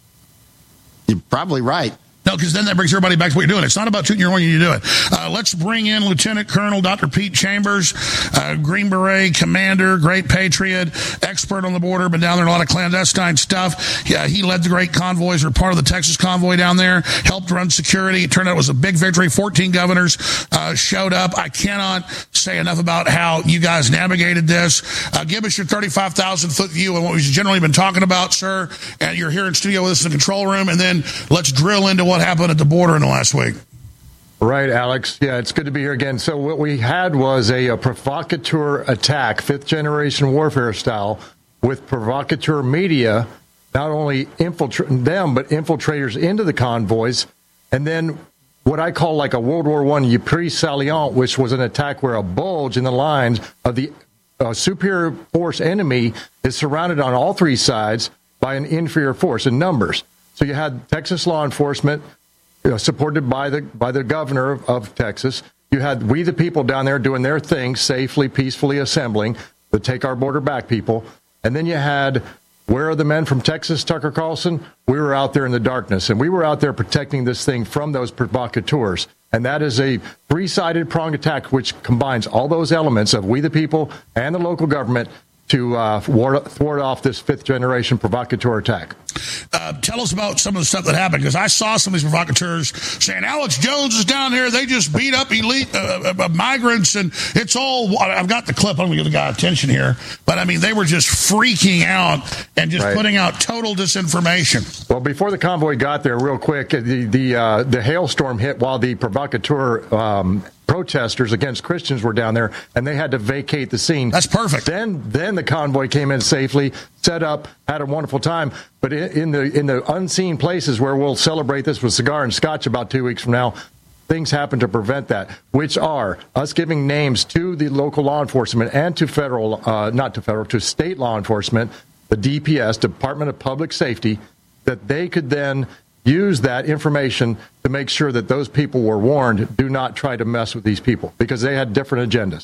You're probably right. No, because then that brings everybody back to what you're doing. It's not about tooting your horn, you do it. Uh, let's bring in Lieutenant Colonel Doctor Pete Chambers, uh, Green Beret commander, great patriot, expert on the border, been down there in a lot of clandestine stuff. Yeah, he led the great convoys, or part of the Texas convoy down there, helped run security. It turned out it was a big victory. fourteen governors uh, showed up. I cannot say enough about how you guys navigated this. Uh, give us your thirty-five thousand foot view on what we've generally been talking about, sir. And you're here in studio with us in the control room. And then let's drill into what happened at the border in the last week. Right, Alex. Yeah, it's good to be here again. So what we had was a, a provocateur attack, fifth generation warfare style, with provocateur media, not only infiltrating them, but infiltrators into the convoys. And then what I call like a World War One Ypres salient, which was an attack where a bulge in the lines of the uh, superior force enemy is surrounded on all three sides by an inferior force in numbers. So you had Texas law enforcement, you know, supported by the by the governor of, of Texas. You had we the people down there doing their thing, safely, peacefully assembling to take our border back people. And then you had, where are the men from Texas, Tucker Carlson? We were out there in the darkness, and we were out there protecting this thing from those provocateurs. And that is a three-sided pronged attack which combines all those elements of we the people and the local government to uh, thwart, thwart off this fifth-generation provocateur attack. Uh, tell us about some of the stuff that happened, because I saw some of these provocateurs saying, Alex Jones is down here, they just beat up elite uh, uh, migrants, and it's all, I've got the clip, I'm going to give the guy attention here, but I mean, they were just freaking out and just right. putting out total disinformation. Well, before the convoy got there, real quick, the the, uh, the hailstorm hit while the provocateur um, protesters against Christians were down there, and they had to vacate the scene. That's perfect. Then then the convoy came in safely, set up, had a wonderful time. But in the in the unseen places where we'll celebrate this with cigar and scotch about two weeks from now, things happen to prevent that, which are us giving names to the local law enforcement and to federal, uh, not to federal, to state law enforcement, the D P S, Department of Public Safety, that they could then use that information to make sure that those people were warned, do not try to mess with these people, because they had different agendas.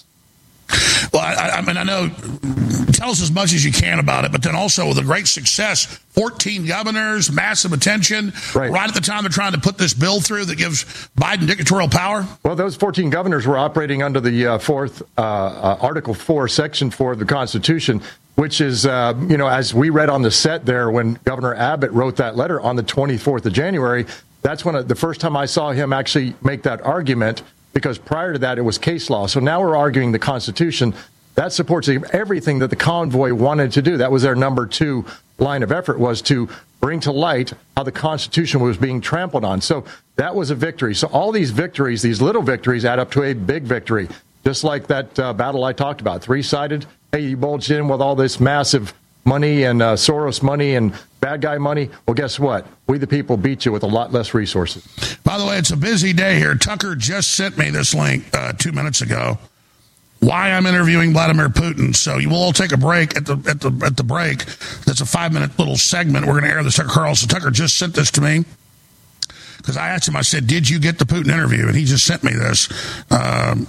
Well, I, I mean, I know, tell us as much as you can about it, but then also with a great success, fourteen governors, massive attention, right. right at the time they're trying to put this bill through that gives Biden dictatorial power. Well, those fourteen governors were operating under the uh, fourth, uh, uh, Article four, Section four of the Constitution, which is, uh, you know, as we read on the set there when Governor Abbott wrote that letter on the twenty-fourth of January, that's when uh, the first time I saw him actually make that argument, because prior to that, it was case law. So now we're arguing the Constitution. That supports everything that the convoy wanted to do. That was their number two line of effort, was to bring to light how the Constitution was being trampled on. So that was a victory. So all these victories, these little victories, add up to a big victory, just like that uh, battle I talked about, three-sided. Hey, you bulged in with all this massive money and uh, Soros money and bad guy money. Well, guess what? We the people beat you with a lot less resources. By the way, it's a busy day here. Tucker just sent me this link uh, two minutes ago. Why I'm interviewing Vladimir Putin. So you will all take a break at the at the at the break. That's a five minute little segment. We're going to air this. Tucker Carlson. Tucker just sent this to me because I asked him. I said, "Did you get the Putin interview?" And he just sent me this um,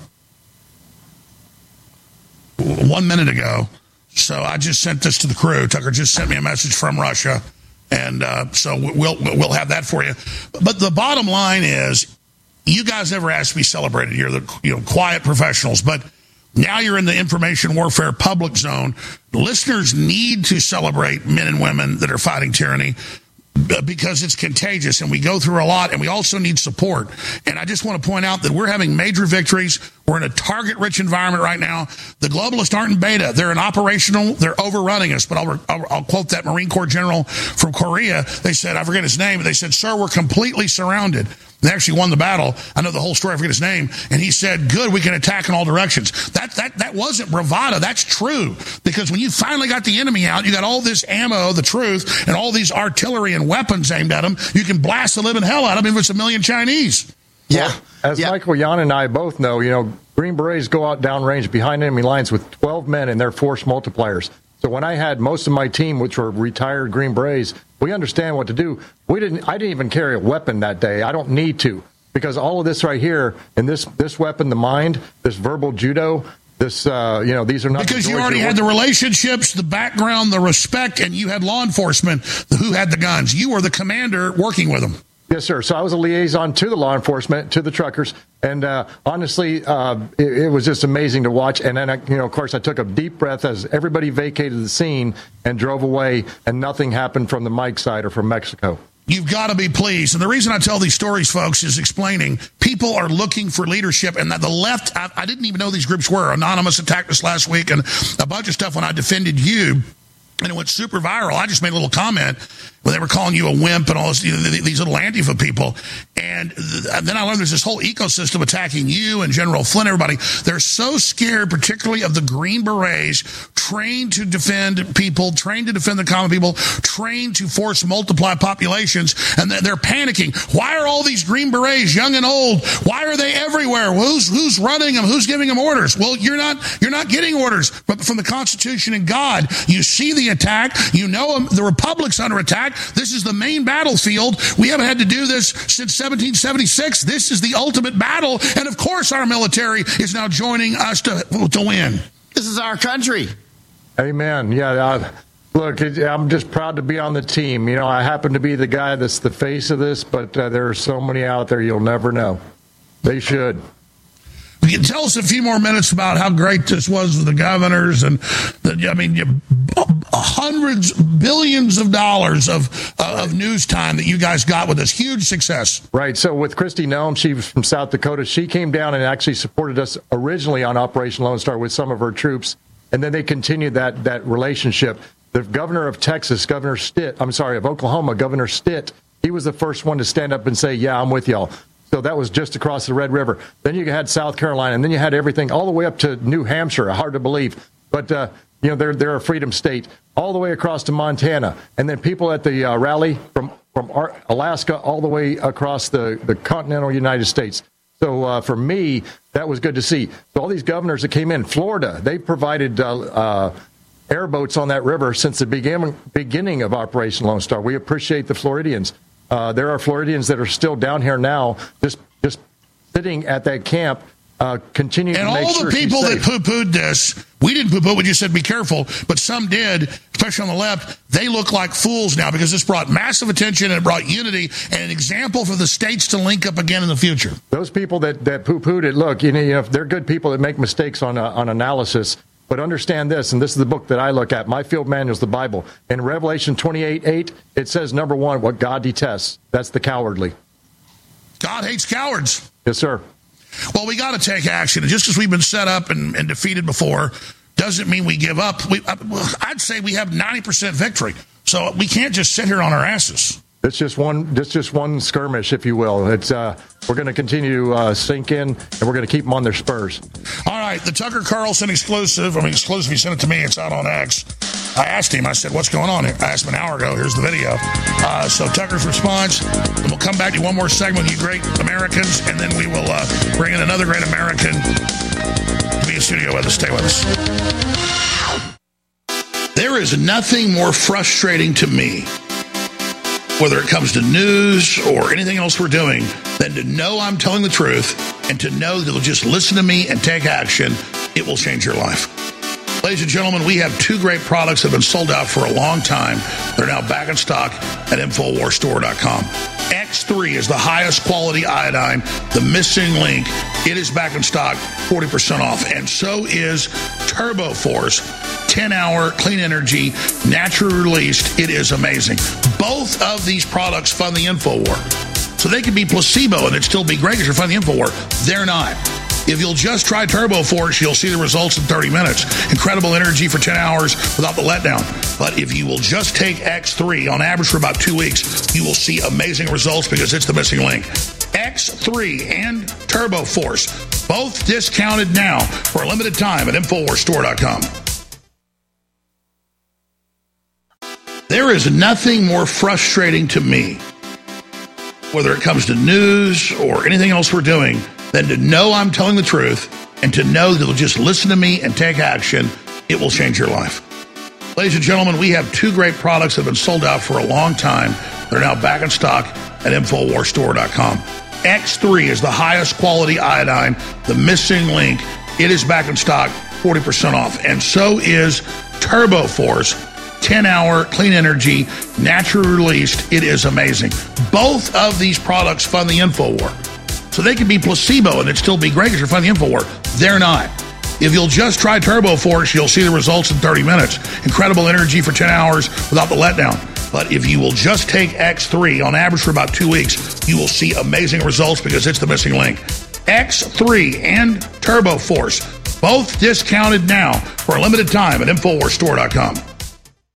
one minute ago. So I just sent this to the crew. Tucker just sent me a message from Russia, and uh, so we'll we'll have that for you. But the bottom line is, you guys never asked to be celebrated. You're the you know quiet professionals, but now you're in the information warfare public zone. Listeners need to celebrate men and women that are fighting tyranny, because it's contagious, and we go through a lot, and we also need support. And I just want to point out that we're having major victories. We're in a target-rich environment right now. The globalists aren't in beta. They're in operational. They're overrunning us. But I'll, I'll, I'll quote that Marine Corps general from Korea. They said, I forget his name, but they said, sir, we're completely surrounded. They actually won the battle. I know the whole story. I forget his name. And he said, good, we can attack in all directions. That that that wasn't bravado. That's true. Because when you finally got the enemy out, you got all this ammo, the truth, and all these artillery and weapons aimed at them. You can blast the living hell out of them if it's a million Chinese. Yeah. Well, as yeah. Michael Yan and I both know, you know, Green Berets go out downrange behind enemy lines with twelve men and their force multipliers. So when I had most of my team, which were retired Green Berets, we understand what to do. We didn't. I didn't even carry a weapon that day. I don't need to, because all of this right here and this this weapon, the mind, this verbal judo, this uh, you know, these are not because you already had the relationships, the background, the respect, and you had law enforcement who had the guns. You were the commander working with them. Yes, sir. So I was a liaison to the law enforcement, to the truckers, and uh, honestly, uh, it, it was just amazing to watch. And then, I, you know, of course, I took a deep breath as everybody vacated the scene and drove away, and nothing happened from the Mike side or from Mexico. You've got to be pleased. And the reason I tell these stories, folks, is explaining people are looking for leadership. And that the left, I, I didn't even know these groups were. Anonymous attacked us last week and a bunch of stuff when I defended you. And it went super viral. I just made a little comment when they were calling you a wimp and all this, you know, these little Antifa people. And then I learned there's this whole ecosystem attacking you and General Flynn, everybody. They're so scared, particularly of the Green Berets, trained to defend people, trained to defend the common people, trained to force multiply populations, and they're panicking. Why are all these Green Berets, young and old, why are they everywhere? Who's who's running them? Who's giving them orders? Well, you're not you're not getting orders, but from the Constitution and God. You see the attack. You know the Republic's under attack. This is the main battlefield. We haven't had to do this since seventeen seventy-six. This is the ultimate battle. And of course, our military is now joining us to, to win. This is our country. Amen. Yeah. Uh, look, it, I'm just proud to be on the team. You know, I happen to be the guy that's the face of this, but uh, there are so many out there you'll never know. They should. You tell us a few more minutes about how great this was with the governors and, the, I mean, you, hundreds, billions of dollars of uh, of news time that you guys got with this huge success. Right. So with Kristi Noem, she was from South Dakota. She came down and actually supported us originally on Operation Lone Star with some of her troops, and then they continued that that relationship. The governor of Texas, Governor Stitt, I'm sorry, of Oklahoma, Governor Stitt, he was the first one to stand up and say, yeah, I'm with y'all. So that was just across the Red River. Then you had South Carolina, and then you had everything all the way up to New Hampshire. Hard to believe. But, uh, you know, they're, they're a freedom state. All the way across to Montana. And then people at the uh, rally from, from Alaska all the way across the, the continental United States. So uh, for me, that was good to see. So all these governors that came in, Florida, they provided uh, uh, airboats on that river since the begin- beginning of Operation Lone Star. We appreciate the Floridians. Uh, there are Floridians that are still down here now, just just sitting at that camp, uh, continuing and to make sure. And all the people that poo-pooed this, we didn't poo-poo, we just said be careful, but some did, especially on the left. They look like fools now because this brought massive attention and it brought unity and an example for the states to link up again in the future. Those people that, that poo-pooed it, look, you know, you know, they're good people that make mistakes on uh, on analysis. But understand this, and this is the book that I look at. My field manual is the Bible. In Revelation twenty-eight eight, it says, number one, what God detests. That's the cowardly. God hates cowards. Yes, sir. Well, we got to take action. And just because we've been set up and, and defeated before doesn't mean we give up. We, I'd say we have ninety percent victory. So we can't just sit here on our asses. It's just one. It's just one skirmish, if you will. It's uh, we're going to continue to uh, sink in, and we're going to keep them on their spurs. All right, the Tucker Carlson exclusive. I mean, exclusive. He sent it to me. It's out on X. I asked him. I said, "What's going on here?" I asked him an hour ago. Here's the video. Uh, so Tucker's response. And we'll come back to one more segment with you great Americans, and then we will uh, bring in another great American to be in studio with us. Stay with us. There is nothing more frustrating to me, whether it comes to news or anything else we're doing, than to know I'm telling the truth and to know that you'll just listen to me and take action. It will change your life. Ladies and gentlemen, we have two great products that have been sold out for a long time. They're now back in stock at Infowars Store dot com. X three is the highest quality iodine, the missing link. It is back in stock, forty percent off. And so is Turbo Force, ten-hour clean energy, naturally released. It is amazing. Both of these products fund the InfoWar. So they could be placebo and it'd still be great because you're funding the InfoWar. They're not. If you'll just try Turbo Force, you'll see the results in thirty minutes. Incredible energy for ten hours without the letdown. But if you will just take X three, on average for about two weeks, you will see amazing results because it's the missing link. X three and Turbo Force, both discounted now for a limited time at Infowars Store dot com. There is nothing more frustrating to me, whether it comes to news or anything else we're doing, than to know I'm telling the truth and to know that you'll just listen to me and take action, it will change your life. Ladies and gentlemen, we have two great products that have been sold out for a long time. They're now back in stock at Infowars Store dot com. X three is the highest quality iodine, the missing link. It is back in stock, forty percent off. And so is Turbo Force, ten hour clean energy, naturally released. It is amazing. Both of these products fund the InfoWar. So they can be placebo and it'd still be great because you're funding the InfoWar. They're not. If you'll just try Turbo Force, you'll see the results in thirty minutes. Incredible energy for ten hours without the letdown. But if you will just take X three on average for about two weeks, you will see amazing results because it's the missing link. X three and Turbo Force, both discounted now for a limited time at Infowars Store dot com.